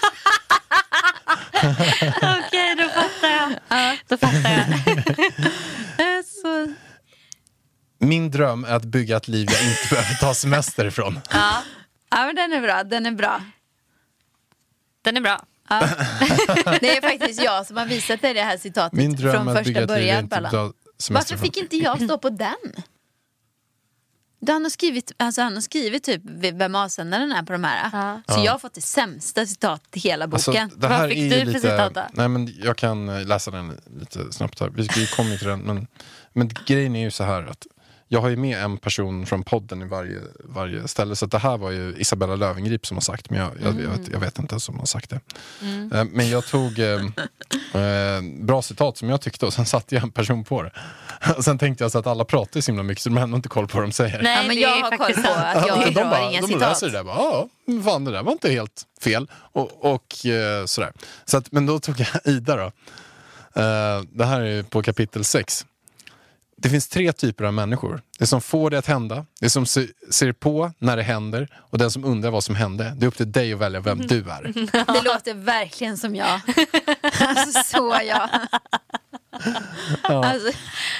Okej, då fattar jag. Då fattar jag. Så... Min dröm är att bygga ett liv jag inte behöver ta semester ifrån. Ja, men den är bra. Den är bra. Den är bra. Ja. Det är faktiskt jag som har visat dig det här citatet. Min dröm från är att bygga första ett liv jag början. inte behöver ta semester Varför fick inte jag stå på den? Han har skrivit typ vem avsändaren är på de här. Så jag har fått det sämsta citatet i hela boken. Alltså, det här Vad fick är du ju för lite, citat då? nej, men jag kan läsa den lite snabbt här. Vi kommer till den. Men grejen är ju så här att jag har ju med en person från podden i varje ställe. Så att det här var ju Isabella Löwengrip som har sagt. Men jag vet inte som har sagt det. Men jag tog bra citat som jag tyckte. Och sen satte jag en person på det. Och sen tänkte jag så att alla pratar så himla mycket. Så de har ändå inte koll på vad de säger. Nej, Ja, men jag har koll på att jag drar inga de citat. läser det där bara, fan det där var inte helt fel. Och sådär. Så att, men då tog jag Ida då. Det här är på kapitel 6. Det finns 3 typer av människor. Det som får det att hända, det som ser på när det händer och den som undrar vad som hände. Det är upp till dig att välja vem du är. Det låter verkligen som jag. Alltså så jag. Alltså,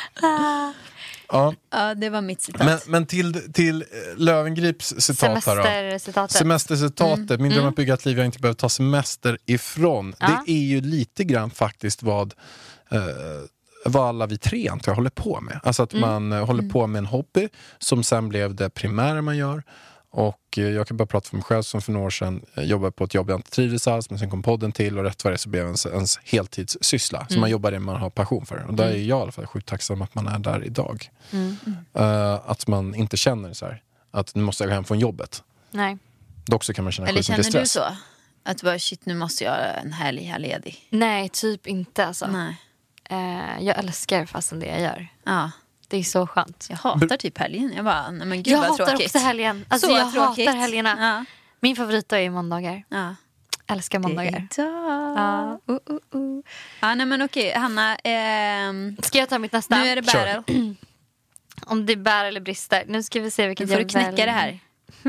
ja, det var mitt citat. Men till Lövengrips citat här då. Semestercitatet. Min dröm att bygga ett liv jag inte behöver ta semester ifrån. Det är ju lite grann faktiskt vad alla vi 3 antar jag håller på med. Alltså att man håller på med en hobby som sen blev det primära man gör. Och jag kan bara prata för mig själv som för några år sedan jobbade på ett jobb jag inte trivdes alls, men sen kom podden till och rätt vad det så blev ens heltidssyssla. Så man jobbar det man har passion för. Och där är jag i alla fall sjukt tacksam att man är där idag. Att man inte känner så här att nu måste jag gå hem från jobbet. Nej. Dock så kan man känna Eller sjukt mycket känner du stress. så? Att bara shit, nu måste jag en helg här ledig. Nej, typ inte alltså. Nej. Jag älskar fastän det jag gör. Ja. Det är så skönt. Jag hatar typ helgen. Jag bara, nej men gud Jag vad hatar tråkigt. också helgen. Alltså Så jag tråkigt. hatar helgerna. Ja. Min favoritdag är måndagar. Ja. Älskar måndagar. Ja. Ja, nej men okej, Hanna. Ska jag ta mitt nästa? Nu är det battle. Om det bär eller brister. Nu ska vi se vilket Nu får du knäcka det här.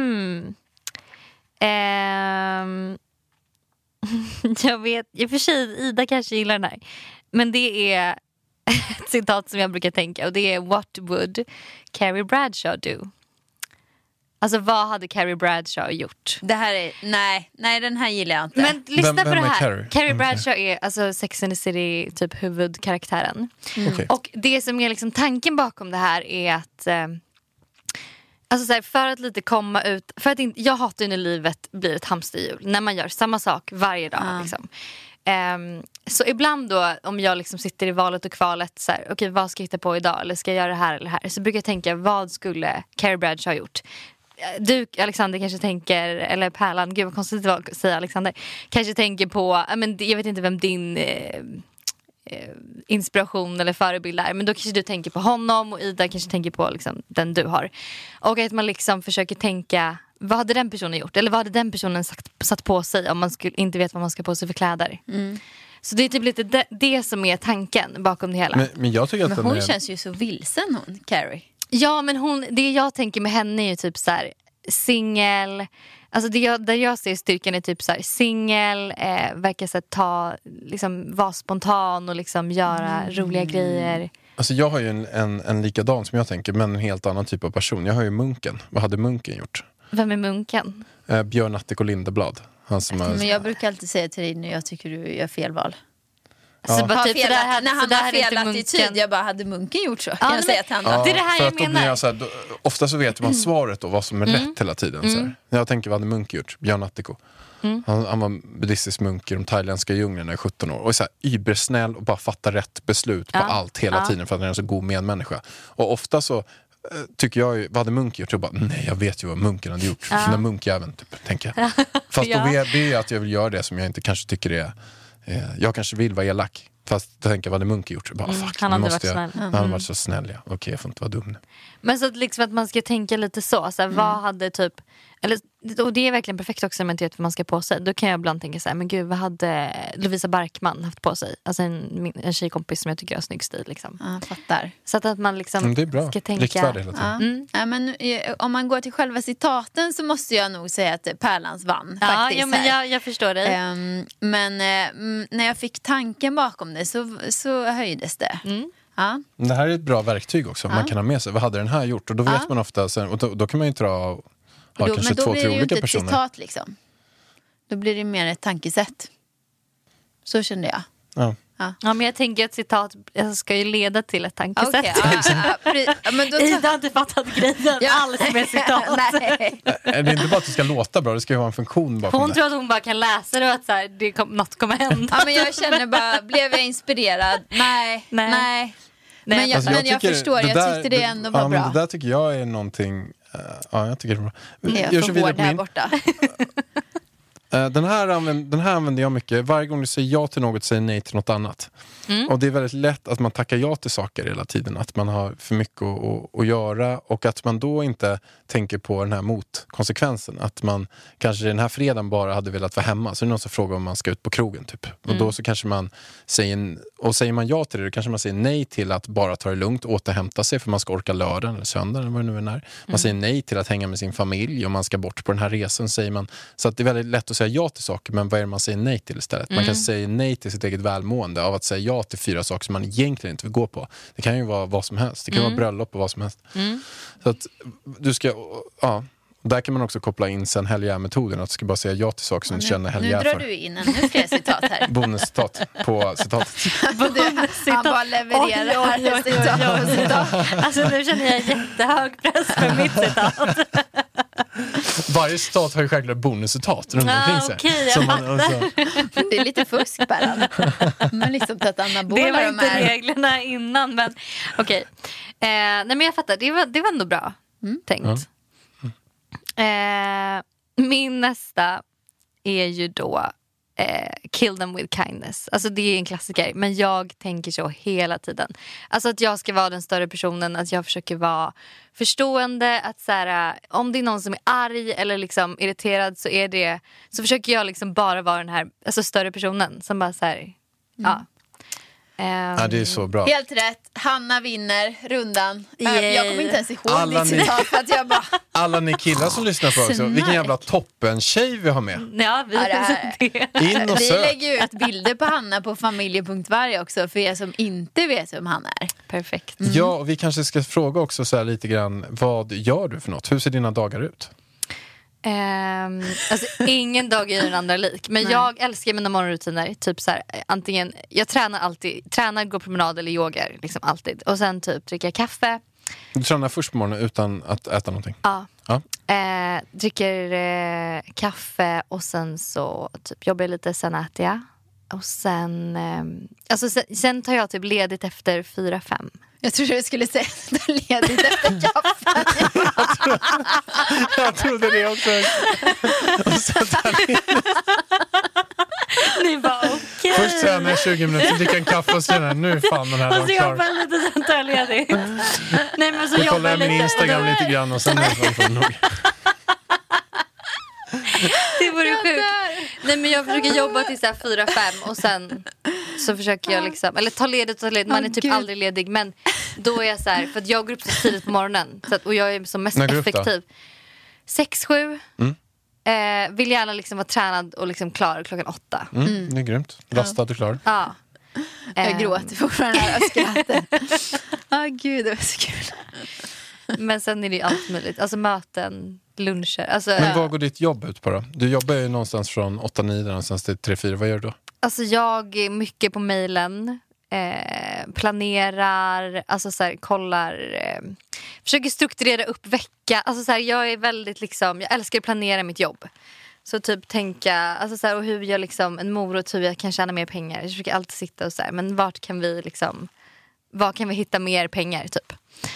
Jag vet, i och för sig Ida kanske gillar den här. Men det är ett citat som jag brukar tänka. Och det är what would Carrie Bradshaw do? Alltså vad hade Carrie Bradshaw gjort? Det här är, nej den här gillar jag inte. Men lyssna Vem på det är här. Carrie Carrie? Bradshaw är alltså Sex and the City typ huvudkaraktären. Okej. Och det som är liksom tanken bakom det här är att alltså så här, för att lite komma ut, för att inte, jag hatar ju när livet blir ett hamsterhjul när man gör samma sak varje dag liksom. Så ibland då, om jag liksom sitter i valet och kvalet så här, okej, vad ska jag hitta på idag, eller ska jag göra det här eller det här, så brukar jag tänka, vad skulle Carrie Bradshaw ha gjort? Du, Alexander, kanske tänker, eller Pärlan, gud vad konstigt det var att säga Alexander, kanske tänker på, jag vet inte vem din inspiration eller förebild är, men då kanske du tänker på honom, och Ida kanske tänker på liksom den du har, och att man liksom försöker tänka, vad hade den personen gjort, eller vad hade den personen satt på sig om man inte vet vad man ska på sig för kläder. Så det är typ lite det som är tanken bakom det hela. Men jag tycker att Men hon känns ju så vilsen, hon, Carrie. Ja, men det jag tänker med henne är ju typ så här singel. Alltså där jag ser styrkan är typ så här singel, verkar så här liksom vara spontan och liksom göra roliga grejer. Alltså jag har ju en likadan som jag tänker, men en helt annan typ av person. Jag har ju Munken. Vad hade Munken gjort? Vem är Munken? Björn Attic och Lindeblad. Han som Men jag brukar alltid säga till dig när jag tycker du gör fel val. Så bara typ, när han har fel attityd, jag bara, hade Munken gjort så? Kan jag säga till honom? Det är det här för jag att då menar. blir jag så här, ofta så vet man svaret och vad som är rätt hela tiden. Så här. Jag tänker, vad hade Munken gjort? Björn Attiko. Han var buddhistisk munk i de thailändska djunglerna i 17 år. Och är så här ybersnäll och bara fattar rätt beslut på allt hela tiden, för att han är en så god medmänniska. Och ofta så tycker jag ju, vad hade Munken gjort? Jag bara, nej, jag vet ju vad Munken hade gjort. Den där munkjäveln, typ, tänker jag. Fast då blir det att jag vill göra det som jag inte kanske tycker är... jag kanske vill vara elak. Fast jag tänker, vad hade Munken gjort? Bara, han hade varit snäll. Han hade varit så snäll, ja. Okej, jag får inte vara dum nu. Men så att, liksom, att man ska tänka lite så här, vad hade typ, eller, och det är verkligen perfekt också, om man inte vet vad man ska på sig. Då kan jag ibland tänka så här, men gud, vad hade Lovisa Barkman haft på sig? Alltså en tjejkompis som jag tycker har snygg stil liksom. Ja, fattar. Så att man liksom det är bra. ska tänka Riktvärdig hela tiden. Ja, men om man går till själva citaten så måste jag nog säga att Pärlans vann faktiskt. Ja, men jag förstår dig. Men när jag fick tanken bakom det så höjdes det. Ja. Det här är ett bra verktyg också. Man kan ha med sig, vad hade den här gjort? Och då vet man ofta, och då kan man ju dra kanske men då 2-3 blir det ju olika inte ett personer. citat liksom. Då blir det mer ett tankesätt. Så kände jag. Ja, men jag tänker att citat ska ju leda till ett tankesätt. Men då Ida har inte fattat grejen alls med citat. Nej. Det är inte bara att det ska låta bra, det ska ju ha en funktion bakom Hon det. tror att hon bara kan läsa det och att så här, något kommer hända. Ja, men jag känner bara, blev jag inspirerad? Nej. Men jag, Alltså, men jag förstår, jag tyckte det ändå var bra. Men det där tycker jag är någonting... jag tycker det är bra. Jag är för hård här borta. Den här använder jag mycket. Varje gång du säger ja till något, säger nej till något annat. Och det är väldigt lätt att man tackar ja till saker hela tiden. Att man har för mycket att göra. Och att man då inte tänker på den här motkonsekvensen. Att man kanske den här fredagen bara hade velat vara hemma. Så är det någon som frågar om man ska ut på krogen typ. Och då så kanske man säger man ja till det, då kanske man säger nej till att bara ta det lugnt, återhämta sig för man ska orka lördagen eller söndagen eller vad det nu är. Man säger nej till att hänga med sin familj och man ska bort på den här resan, säger man. Så att det är väldigt lätt att säga ja till saker, men vad är det man säger nej till istället? Man kan säga nej till sitt eget välmående av att säga ja till 4 saker som man egentligen inte vill gå på. Det kan ju vara vad som helst. Det kan vara bröllop och vad som helst. Så att du ska... Där kan man också koppla in sen helgär-metoden, att du ska bara säga ja till saker som du känner helgär för. Nu drar du in ännu fler citat här. Bonuscitat på citatet. Han bara levererar citat. Alltså nu känner jag jättehög press för mitt citat. Varje citat har ju självklart bonuscitat runt omkring sig. Okej, jag Men det är lite fusk bara. Men liksom att anabola det var inte här. reglerna innan, men okej. Nej, men jag fattar, det var ändå bra tänkt. Min nästa är ju då kill them with kindness. Alltså det är en klassiker, men jag tänker så hela tiden. Alltså att jag ska vara den större personen, att jag försöker vara förstående, att så här, om det är någon som är arg eller liksom irriterad, så försöker jag liksom bara vara den här, alltså större personen som bara så här, Ja, det är så bra. Helt rätt, Hanna vinner rundan. Yay. Jag kommer inte ens ihåg ditt citat för att jag bara... Alla ni killar som lyssnar på också, vilken jävla toppen-tjej vi har med. Ja, In och Vi sök. lägger ut bilder på Hanna på familje.varg också, för er som inte vet vem han är. perfekt. Ja, och vi kanske ska fråga också så här lite grann, vad gör du för något? Hur ser dina dagar ut? Alltså, ingen dag är den andra lik. Men jag älskar mina morgonrutiner. Typ så här, antingen, jag tränar, går promenad eller yogar liksom alltid. Och sen typ dricker kaffe. Du tränar först på morgonen utan att äta någonting? Ja. Ja. Dricker kaffe och sen så typ jobbar jag lite, sen äter jag. Och sen, sen tar jag typ ledigt efter 4-5. Jag trodde du skulle säga ledigt efter kaffen. Jag trodde det också. Och så Ni bara okej. först tränar jag 20 minuter, dricka en kaffe och sen nu fan den här dagen Alltså klar. jobbar lite, sen tar jag ledigt. Nej, men så Då jobbar kollar jag min lite. Instagram lite grann och sen är det fan nog. Det vore sjukt. Nej, men jag försöker jobba till så här 4-5 och sen så försöker jag liksom, eller ta ledigt. Man är typ Gud. aldrig ledig, men då är jag så här, för att jag går upp så tidigt på morgonen så att, och jag är som mest När går du upp då? effektiv. 6-7. Vill gärna liksom vara tränad och liksom klar klockan 8. Det är grymt. Rastad och klar. Ja. Jag gråter fortfarande här och skrattar. Gud, det var så kul. Men sen är det ju allt möjligt. Alltså möten, luncher. Alltså, Men vad går ditt jobb ut på då? Du jobbar ju någonstans från 8-9 någonstans till 3-4. Vad gör du då? alltså jag är mycket på mejlen. Planerar, alltså så här, kollar, försöker strukturera upp vecka. Alltså så här, jag är väldigt liksom, jag älskar att planera mitt jobb. Så typ tänka, alltså så här, och hur jag liksom, en morot, hur jag kan tjäna mer pengar. Jag försöker alltid sitta och så här, men vart kan vi liksom, var kan vi hitta mer pengar typ.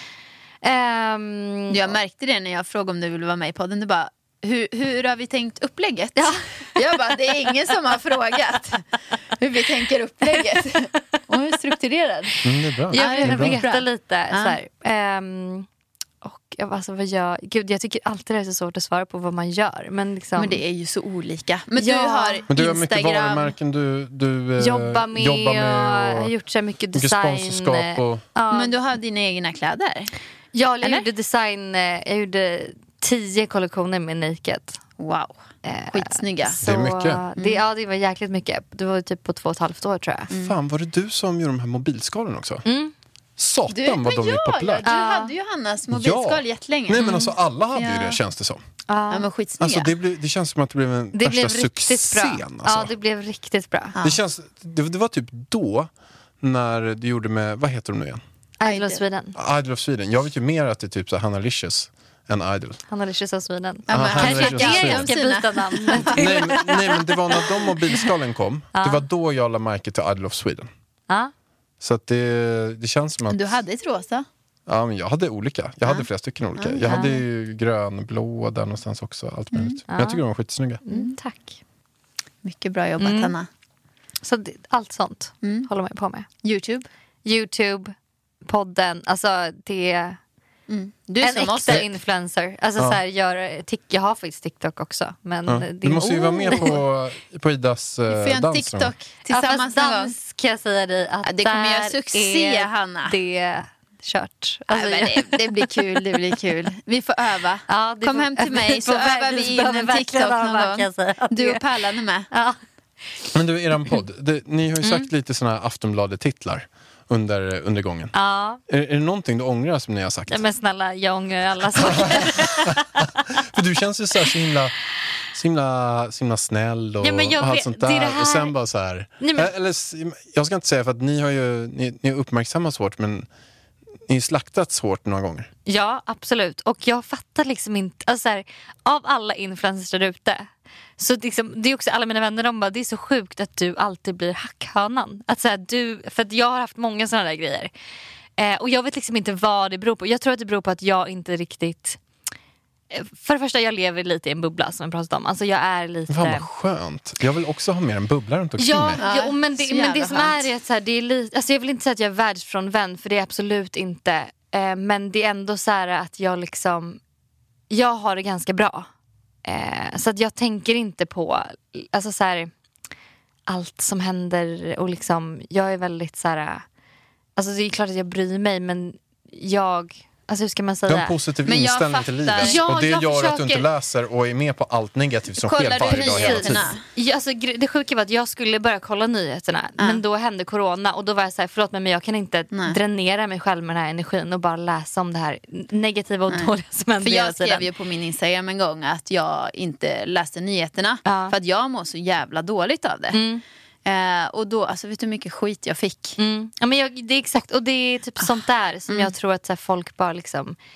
Jag märkte det när jag frågade om du ville vara med i podden. Du bara, hur har vi tänkt upplägget? Ja. Jag bara, det är ingen som har frågat hur vi tänker upplägget. Och hon är strukturerad. Det är bra. Jag det är vill bra. veta lite Ja. så här. Och alltså, jag tycker alltid det är så svårt att svara på vad man gör. Men, liksom, Men det är ju så olika. Men Ja. du har Men du har mycket Instagram. varumärken du jobbar med och har gjort så här mycket design. mycket sponsorskap och... Ja. Men du har dina egna kläder. Jag Eller? gjorde design, jag gjorde 10 kollektioner med Naked. Wow, skitsnygga. Så Det är mycket. Ja, det var jäkligt mycket. Det var typ på 2,5 år tror jag. Fan, var det du som gjorde de här mobilskalen också? Satan Du, vad de är populära. du hade ju Hannas mobilskal jättelänge. Nej men alltså alla hade ju Ja. det, känns det som. Ja, men skitsnygga. Alltså det känns som att det blev en Det blev värsta riktigt succén. bra. Alltså. Ja, det blev riktigt bra. Det var typ då när du gjorde med, vad heter de nu igen? Idol of Sweden. Idol of Sweden. Jag vet ju mer att det är typ så Hanna Licious än Idol. Hanna Licious of Sweden. Ja, men Hanna Kanske Licious of det Sweden. jag ska byta namn. Nej men det var när de mobilskalen kom. Det var då jag la märke till Idol of Sweden. Ja. Så att det känns som att... Du hade ett rosa. Ja, men jag hade olika. Jag hade flera stycken olika. Jag hade ju grön, blå där någonstans också. Allt möjligt. Jag tycker de var skitsnygga. Tack. Mycket bra jobbat, Hanna. Så allt sånt håller man på med. YouTube, podden, alltså det är Du är en som äkta oss. influencer. Alltså så här, jag har faktiskt TikTok också. Men Ja. det Du måste ju vara med på Idas Du får göra en dans. TikTok Ja, tillsammans fast någon gång. dans kan jag säga dig att Ja, det kommer där göra succé, är Hanna. det kört. Alltså, Nej, men det blir kul, det blir kul. Vi får öva. Ja, det Kom får- hem till mig så på väg- övar vi vi in behöver en verkligen TikTok öva, någon kan jag säga. gång. Du och Pärlan är med. Ja. Men du, eran podd. Ni har ju sagt lite såna här Aftonbladet-titlar under gången. Ja, Är det någonting du ångrar som ni har sagt? men snälla, jag ångrar alla saker. För du känns ju så här så himla snäll och, Ja, men jag och allt vet, sånt det är där. det här- Och sen bara så här... Nej, men- Eller, jag ska inte säga för att ni har uppmärksammats hårt, men ni har slaktats hårt några gånger. Ja, absolut. Och jag fattar liksom inte, alltså så här, av alla influencers där ute, så liksom, det är också alla mina vänner, de bara, det är så sjukt att du alltid blir hackhörnan. Att så här, för att jag har haft många sådana där grejer. Och jag vet liksom inte vad det beror på. Jag tror att det beror på att jag inte riktigt... För det första, jag lever lite i en bubbla som jag pratat om. Alltså jag är lite... Fan vad skönt. Jag vill också ha mer en bubbla runt omkring Ja, mig. ja, men så det jävla som skönt. är att så här, det är lite, alltså jag vill inte säga att jag är världsfrånvänd, för det är absolut inte. Men det är ändå så här att jag har det ganska bra. Så att jag tänker inte på alltså så här, allt som händer, och liksom, jag är väldigt så här, alltså det är klart att jag bryr mig, men alltså hur ska man Du har säga? en positiv Men jag inställning till fattar. livet. Ja, och det jag gör att du inte försöker- läser och är med på allt negativt som Kollar sker du varje dag hela tiden. nyheterna? Ja, alltså, det sjuka var att jag skulle börja kolla nyheterna, men då hände corona, och då var jag så här, förlåt men jag kan inte dränera mig själv med den här energin och bara läsa om det här negativa och dåliga som händer För hela jag skrev tiden. ju på min Instagram en gång att jag inte läste nyheterna. Ja. För att jag mår så jävla dåligt av det. Och då, alltså vet du hur mycket skit jag fick? Ja, men det är exakt, och det är typ sånt där som jag tror att så här, folk bara liksom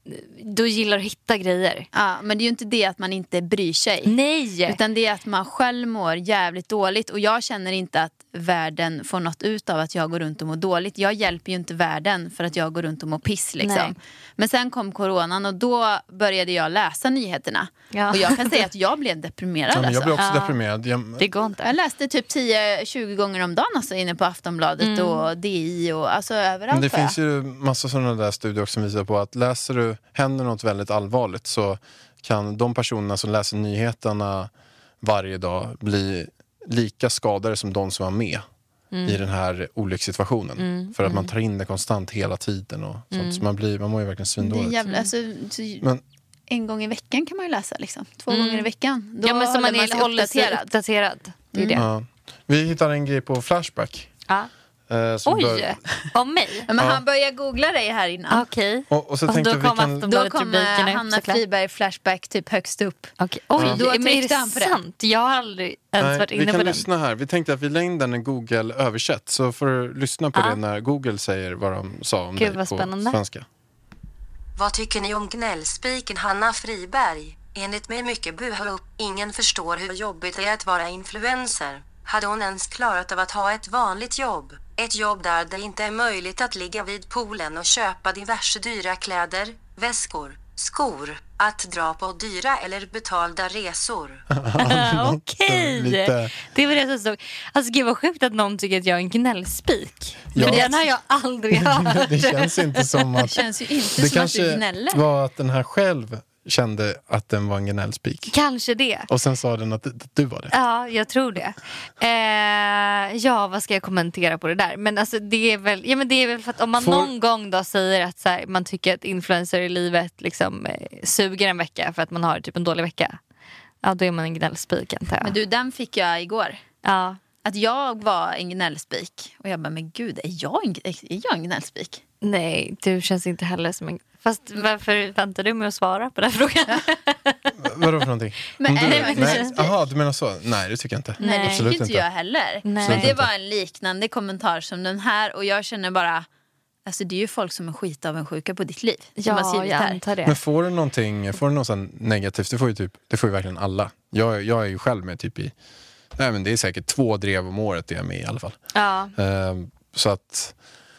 då gillar att hitta grejer. Ja, men det är ju inte det att man inte bryr sig. Nej. Utan det är att man själv mår jävligt dåligt. Och jag känner inte att världen får något ut av att jag går runt och mår dåligt. Jag hjälper ju inte världen för att jag går runt och mår piss liksom. Nej. Men sen kom coronan och då började jag läsa nyheterna. Ja. Och jag kan säga att jag blev deprimerad. Ja, men jag alltså. blir också deprimerad. Det går inte. Jag läste typ 10-20 gånger om dagen alltså, inne på Aftonbladet och DI och alltså överallt. Men det finns ju massa sådana där studier också som visar på att händer något väldigt allvarligt så kan de personerna som läser nyheterna varje dag bli lika skadade som de som var med i den här olyckssituationen. För att man tar in det konstant hela tiden och sånt. Så man mår ju verkligen svindåligt. Alltså, Men en gång i veckan kan man ju läsa liksom. 2 gånger i veckan. Då Ja, men så man sig håller sig uppdaterad. Det är det. ja. Vi hittade en grej på Flashback. Ja. Som Oj, om mig? Men han börjar googla dig här innan. Okej. Och så Och tänkte då vi kom kan... Då Aftonbladet kommer rubrikerna upp, Hanna såklart. Friberg Flashback typ högst upp. Okej. Oj, Då men är tryckte det han på det. sant? Jag har aldrig ens Nej, varit vi inne kan på den. lyssna här. Vi tänkte att vi lägger in den i Google översätt. Så får du lyssna på det när Google säger vad de sa om Gud, dig vad på spännande. svenska. Vad tycker ni om gnällspiken Hanna Friberg? Enligt mig mycket buha upp. Ingen förstår hur jobbigt det är att vara influencer. Hade hon ens klarat av att ha ett vanligt jobb? Ett jobb där det inte är möjligt att ligga vid poolen och köpa diverse dyra kläder, väskor, skor, att dra på dyra eller betalda resor. Okej. Lite- Det var det som stod. Alltså gud vad sjukt att någon tycker att jag är en gnällspik. Ja. För den har jag aldrig hört. Det känns inte som att... Det känns ju inte Det som att du kanske gnäller. var att den här själv kände att den var en gnällspik. Kanske det. Och sen sa den att du var det. Ja, jag tror det. Ja, vad ska jag kommentera på det där? Men alltså det är väl, det är väl för att om man någon gång då säger att så här, man tycker att influencer i livet liksom suger en vecka för att man har typ en dålig vecka. Ja, då är man en gnällspik, antar jag. Men du, den fick jag igår. Ja. Att jag var en gnällspik. Och jag bara, men gud, är jag en gnällspik? Nej, du känns inte heller som en... Fast varför väntar du med att svara på den här frågan? Vadå för någonting? Men Om är det verkligen en spik? Jaha, du menar så? Nej, det tycker jag inte. Nej, det Absolut tycker inte jag heller. Nej. Men det inte. var en liknande kommentar som den här. Och jag känner bara, alltså det är ju folk som är skitavundsjuka på ditt liv. Som har Ja, skrivit jag här. antar det. Men får du något sånt negativt? Det får ju verkligen alla. Jag är ju själv med typ i... Nej, men det är säkert 2 drev om året det är med i alla fall. Ja. Så att...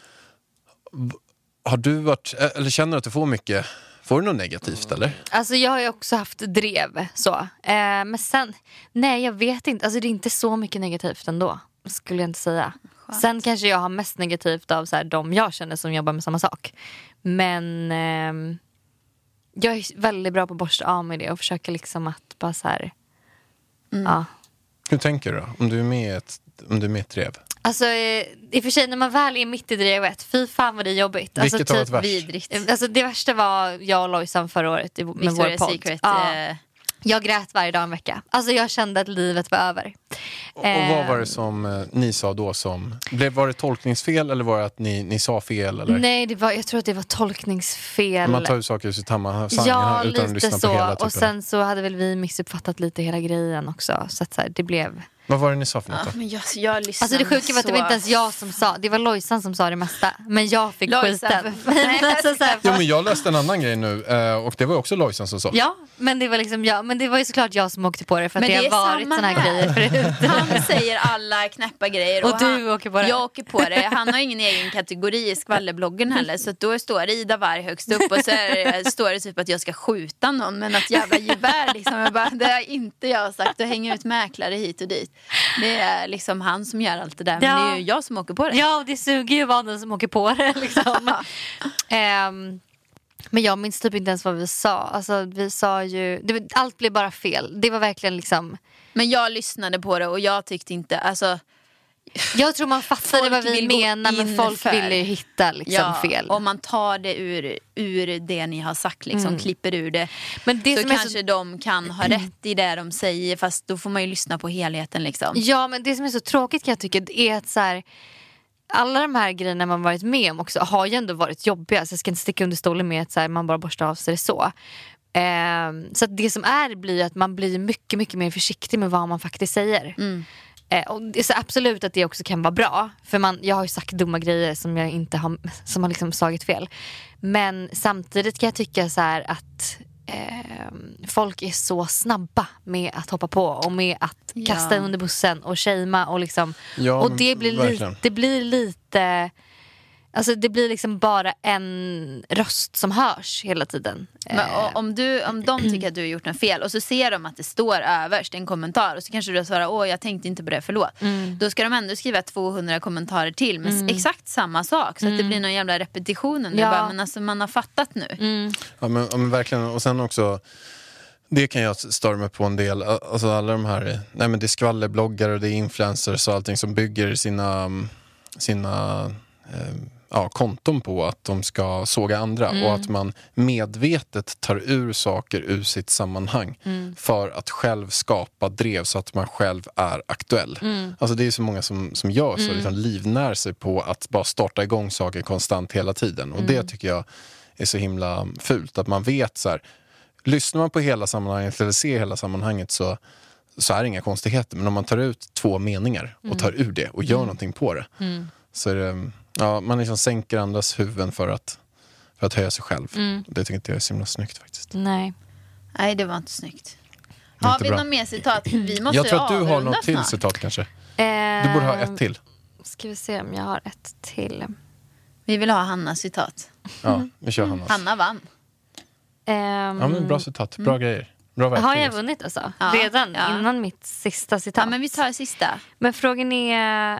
Har du varit... Eller känner du att du får mycket... Får du något negativt, eller? Alltså jag har ju också haft drev så. Men sen, nej jag vet inte. Alltså det är inte så mycket negativt ändå. Skulle jag inte säga. Skönt. Sen kanske jag har mest negativt av så här, de jag känner som jobbar med samma sak. Men jag är väldigt bra på att borsta av med det. Och försöka liksom att bara så här... Ja. Hur tänker du då? Om du är med i ett drev? Alltså i och för sig när man väl är mitt i drevet, fy fan vad det är jobbigt. Alltså, Vilket har varit värst? Vidrigt. Alltså det värsta var jag och Lojsan förra året med vår Victoria's podd. Secret. Ja. Jag grät varje dag en vecka. Alltså jag kände att livet var över. Och vad var det som ni sa då som... Var det tolkningsfel eller var det att ni sa fel? Eller? Nej, jag tror att det var tolkningsfel. Man tar ju saker ur sitt sammanhang Ja, utan att lite lyssna så. på hela typen. Och sen så hade väl vi missuppfattat lite hela grejen också. Så att så här, det blev... Vad var det ni sa för något då? Men jag lyssnar Alltså det sjuka var att det var inte ens jag som sa. Det var Lojsan som sa det mesta. Men jag fick Lojsan. skiten. Men alltså, så här, Jo, men jag läste en annan grej nu och det var också Lojsan som sa. ja, men det var liksom men det var ju såklart jag som åkte på det. För att Men det det har är varit samma såna här här. grejer förut. Han säger alla knäppa grejer. Och du åker på det. Jag åker på det. Han har ingen egen kategori i skvallerbloggen heller. Så att då står Ida Varg högst upp. Och så står det typ att jag ska skjuta någon med något jävla gevär. Liksom. Jag bara, det har inte jag sagt. Och hänga ut mäklare hit och dit. Det är liksom han som gör allt det där. Men Ja. det är ju jag som åker på det. Ja, och det suger ju att vara den som åker på det. Liksom. Men jag minns typ inte ens vad vi sa. Alltså vi sa ju... allt blev bara fel. Det var verkligen liksom... Men jag lyssnade på det och jag tyckte inte... Alltså, Jag tror man fattade Folk vad vi vill gå menar. Men in folk för- ville ju hitta liksom fel. om man tar det ur det ni har sagt, liksom, klipper ur det, Men det så som är kanske de kan ha rätt i det de säger, fast då får man ju lyssna på helheten. Liksom. Ja, men det som är så tråkigt kan jag tycka är att så här, alla de här grejerna man varit med om också har ju ändå varit jobbiga. Så jag ska inte sticka under stolen med att så här, man bara borstar av sig det så. Så att det som blir att man blir mycket, mycket mer försiktig med vad man faktiskt säger. Och det är så absolut att det också kan vara bra. För jag har ju sagt dumma grejer som jag inte har, som har liksom slagit fel. Men samtidigt kan jag tycka så här att folk är så snabba med att hoppa på och med att kasta under bussen och shamea och liksom, och det blir lite alltså det blir liksom bara en röst som hörs hela tiden. Men om de tycker att du har gjort något fel och så ser de att det står överst en kommentar och så kanske du svarar jag tänkte inte på det, förlåt. Då ska de ändå skriva 200 kommentarer till med exakt samma sak så att det blir någon jävla repetition. Men alltså man har fattat nu. Ja men verkligen, och sen också det kan jag störa mig på en del. Alltså alla de här, nej men det är skvallerbloggare och det är influencers och allting som bygger sina konton på att de ska såga andra och att man medvetet tar ur saker ur sitt sammanhang för att själv skapa drev så att man själv är aktuell. Alltså det är så många som gör så, liksom livnär sig på att bara starta igång saker konstant hela tiden, och det tycker jag är så himla fult, att man vet så här, lyssnar man på hela sammanhanget eller ser hela sammanhanget så är det inga konstigheter, men om man tar ut 2 meningar och tar ur det och gör någonting på det så är det, man liksom sänker andras huvuden för att höja sig själv. Det tycker inte jag är så himla snyggt faktiskt. Nej, det var inte snyggt. Har vi någon mer citat? Vi måste jag tror att du har något snart. till citat kanske. Du borde ha ett till. Ska vi se om jag har ett till. Vi vill ha Hannas citat. Ja, vi kör Hannas. Hanna vann. Ja, men bra citat, bra grejer. Bra verktyg. Har jag vunnit alltså? Redan innan mitt sista citat? Ja, men vi tar sista. Men frågan är...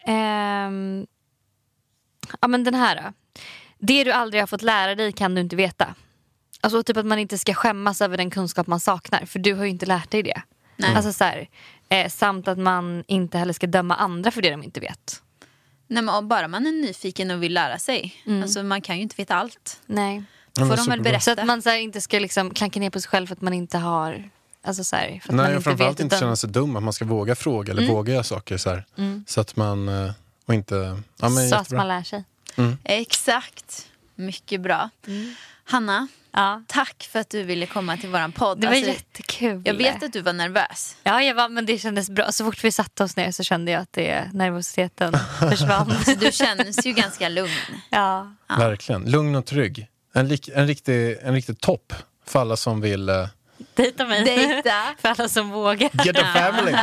ja, men den här då. Det du aldrig har fått lära dig kan du inte veta. Alltså typ att man inte ska skämmas över den kunskap man saknar. För du har ju inte lärt dig det. Nej. Alltså så här, samt att man inte heller ska döma andra för det de inte vet. Nej, men bara man är nyfiken och vill lära sig. Alltså man kan ju inte veta allt. Nej. Då får de väl berätta. Så att man så här, inte ska liksom klanka ner på sig själv för att man inte har... Alltså så här, för att man inte framförallt vet inte känna sig dum. Att man ska våga fråga eller våga göra saker så här. Så att man... och inte... Ja, men så att man lär sig. Exakt. Mycket bra. Hanna, tack för att du ville komma till våran podd. Det var jättekul. Jag vet att du var nervös. Ja, jag var, men det kändes bra. Så fort vi satte oss ner så kände jag att nervositeten försvann. Så du känns ju ganska lugn. Ja. Verkligen. Lugn och trygg. En riktig topp för alla som vill... Dejta mig. För alla som vågar. Get a family.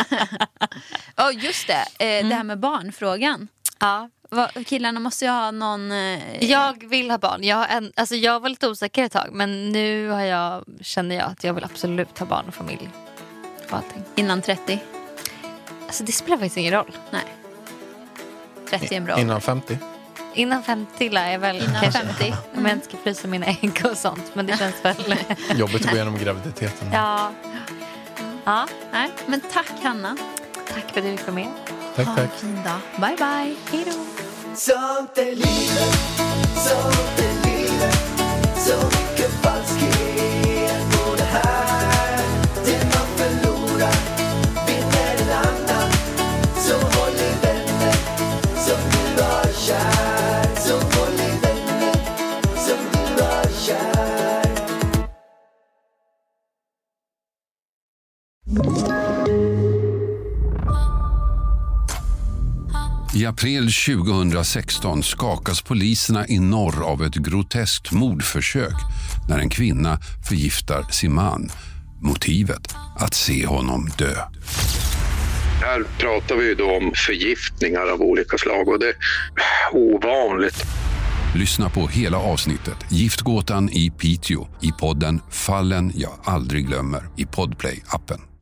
Just det. Det här med barnfrågan. Ja. Killarna måste ju ha någon... Jag vill ha barn. Jag var lite osäker ett tag. Men nu känner jag att jag vill absolut ha barn och familj. Och allting. Innan 30? Alltså det spelar faktiskt ingen roll. Nej. 30 är en bra. Innan 50? Innan 50 lär jag väl. Innan 50. Om jag inte ska frysa mina ägg och sånt. Men det känns väl... Jobbigt att gå igenom graviditeten. Ja. Nej, men tack Hanna. Tack för att du fick vara med. Tack. Bye bye. Hej då. Sånt är livet, sånt är livet. Så mycket falskhet på det här. Det man förlorar vinner en annan. Så håll i vänner som du har kär. Så håll i vänner som du har kär. I april 2016 skakas poliserna i norr av ett groteskt mordförsök när en kvinna förgiftar sin man. Motivet att se honom dö. Här pratar vi då om förgiftningar av olika slag och det är ovanligt. Lyssna på hela avsnittet Giftgåtan i Piteå i podden Fallen jag aldrig glömmer i Podplay-appen.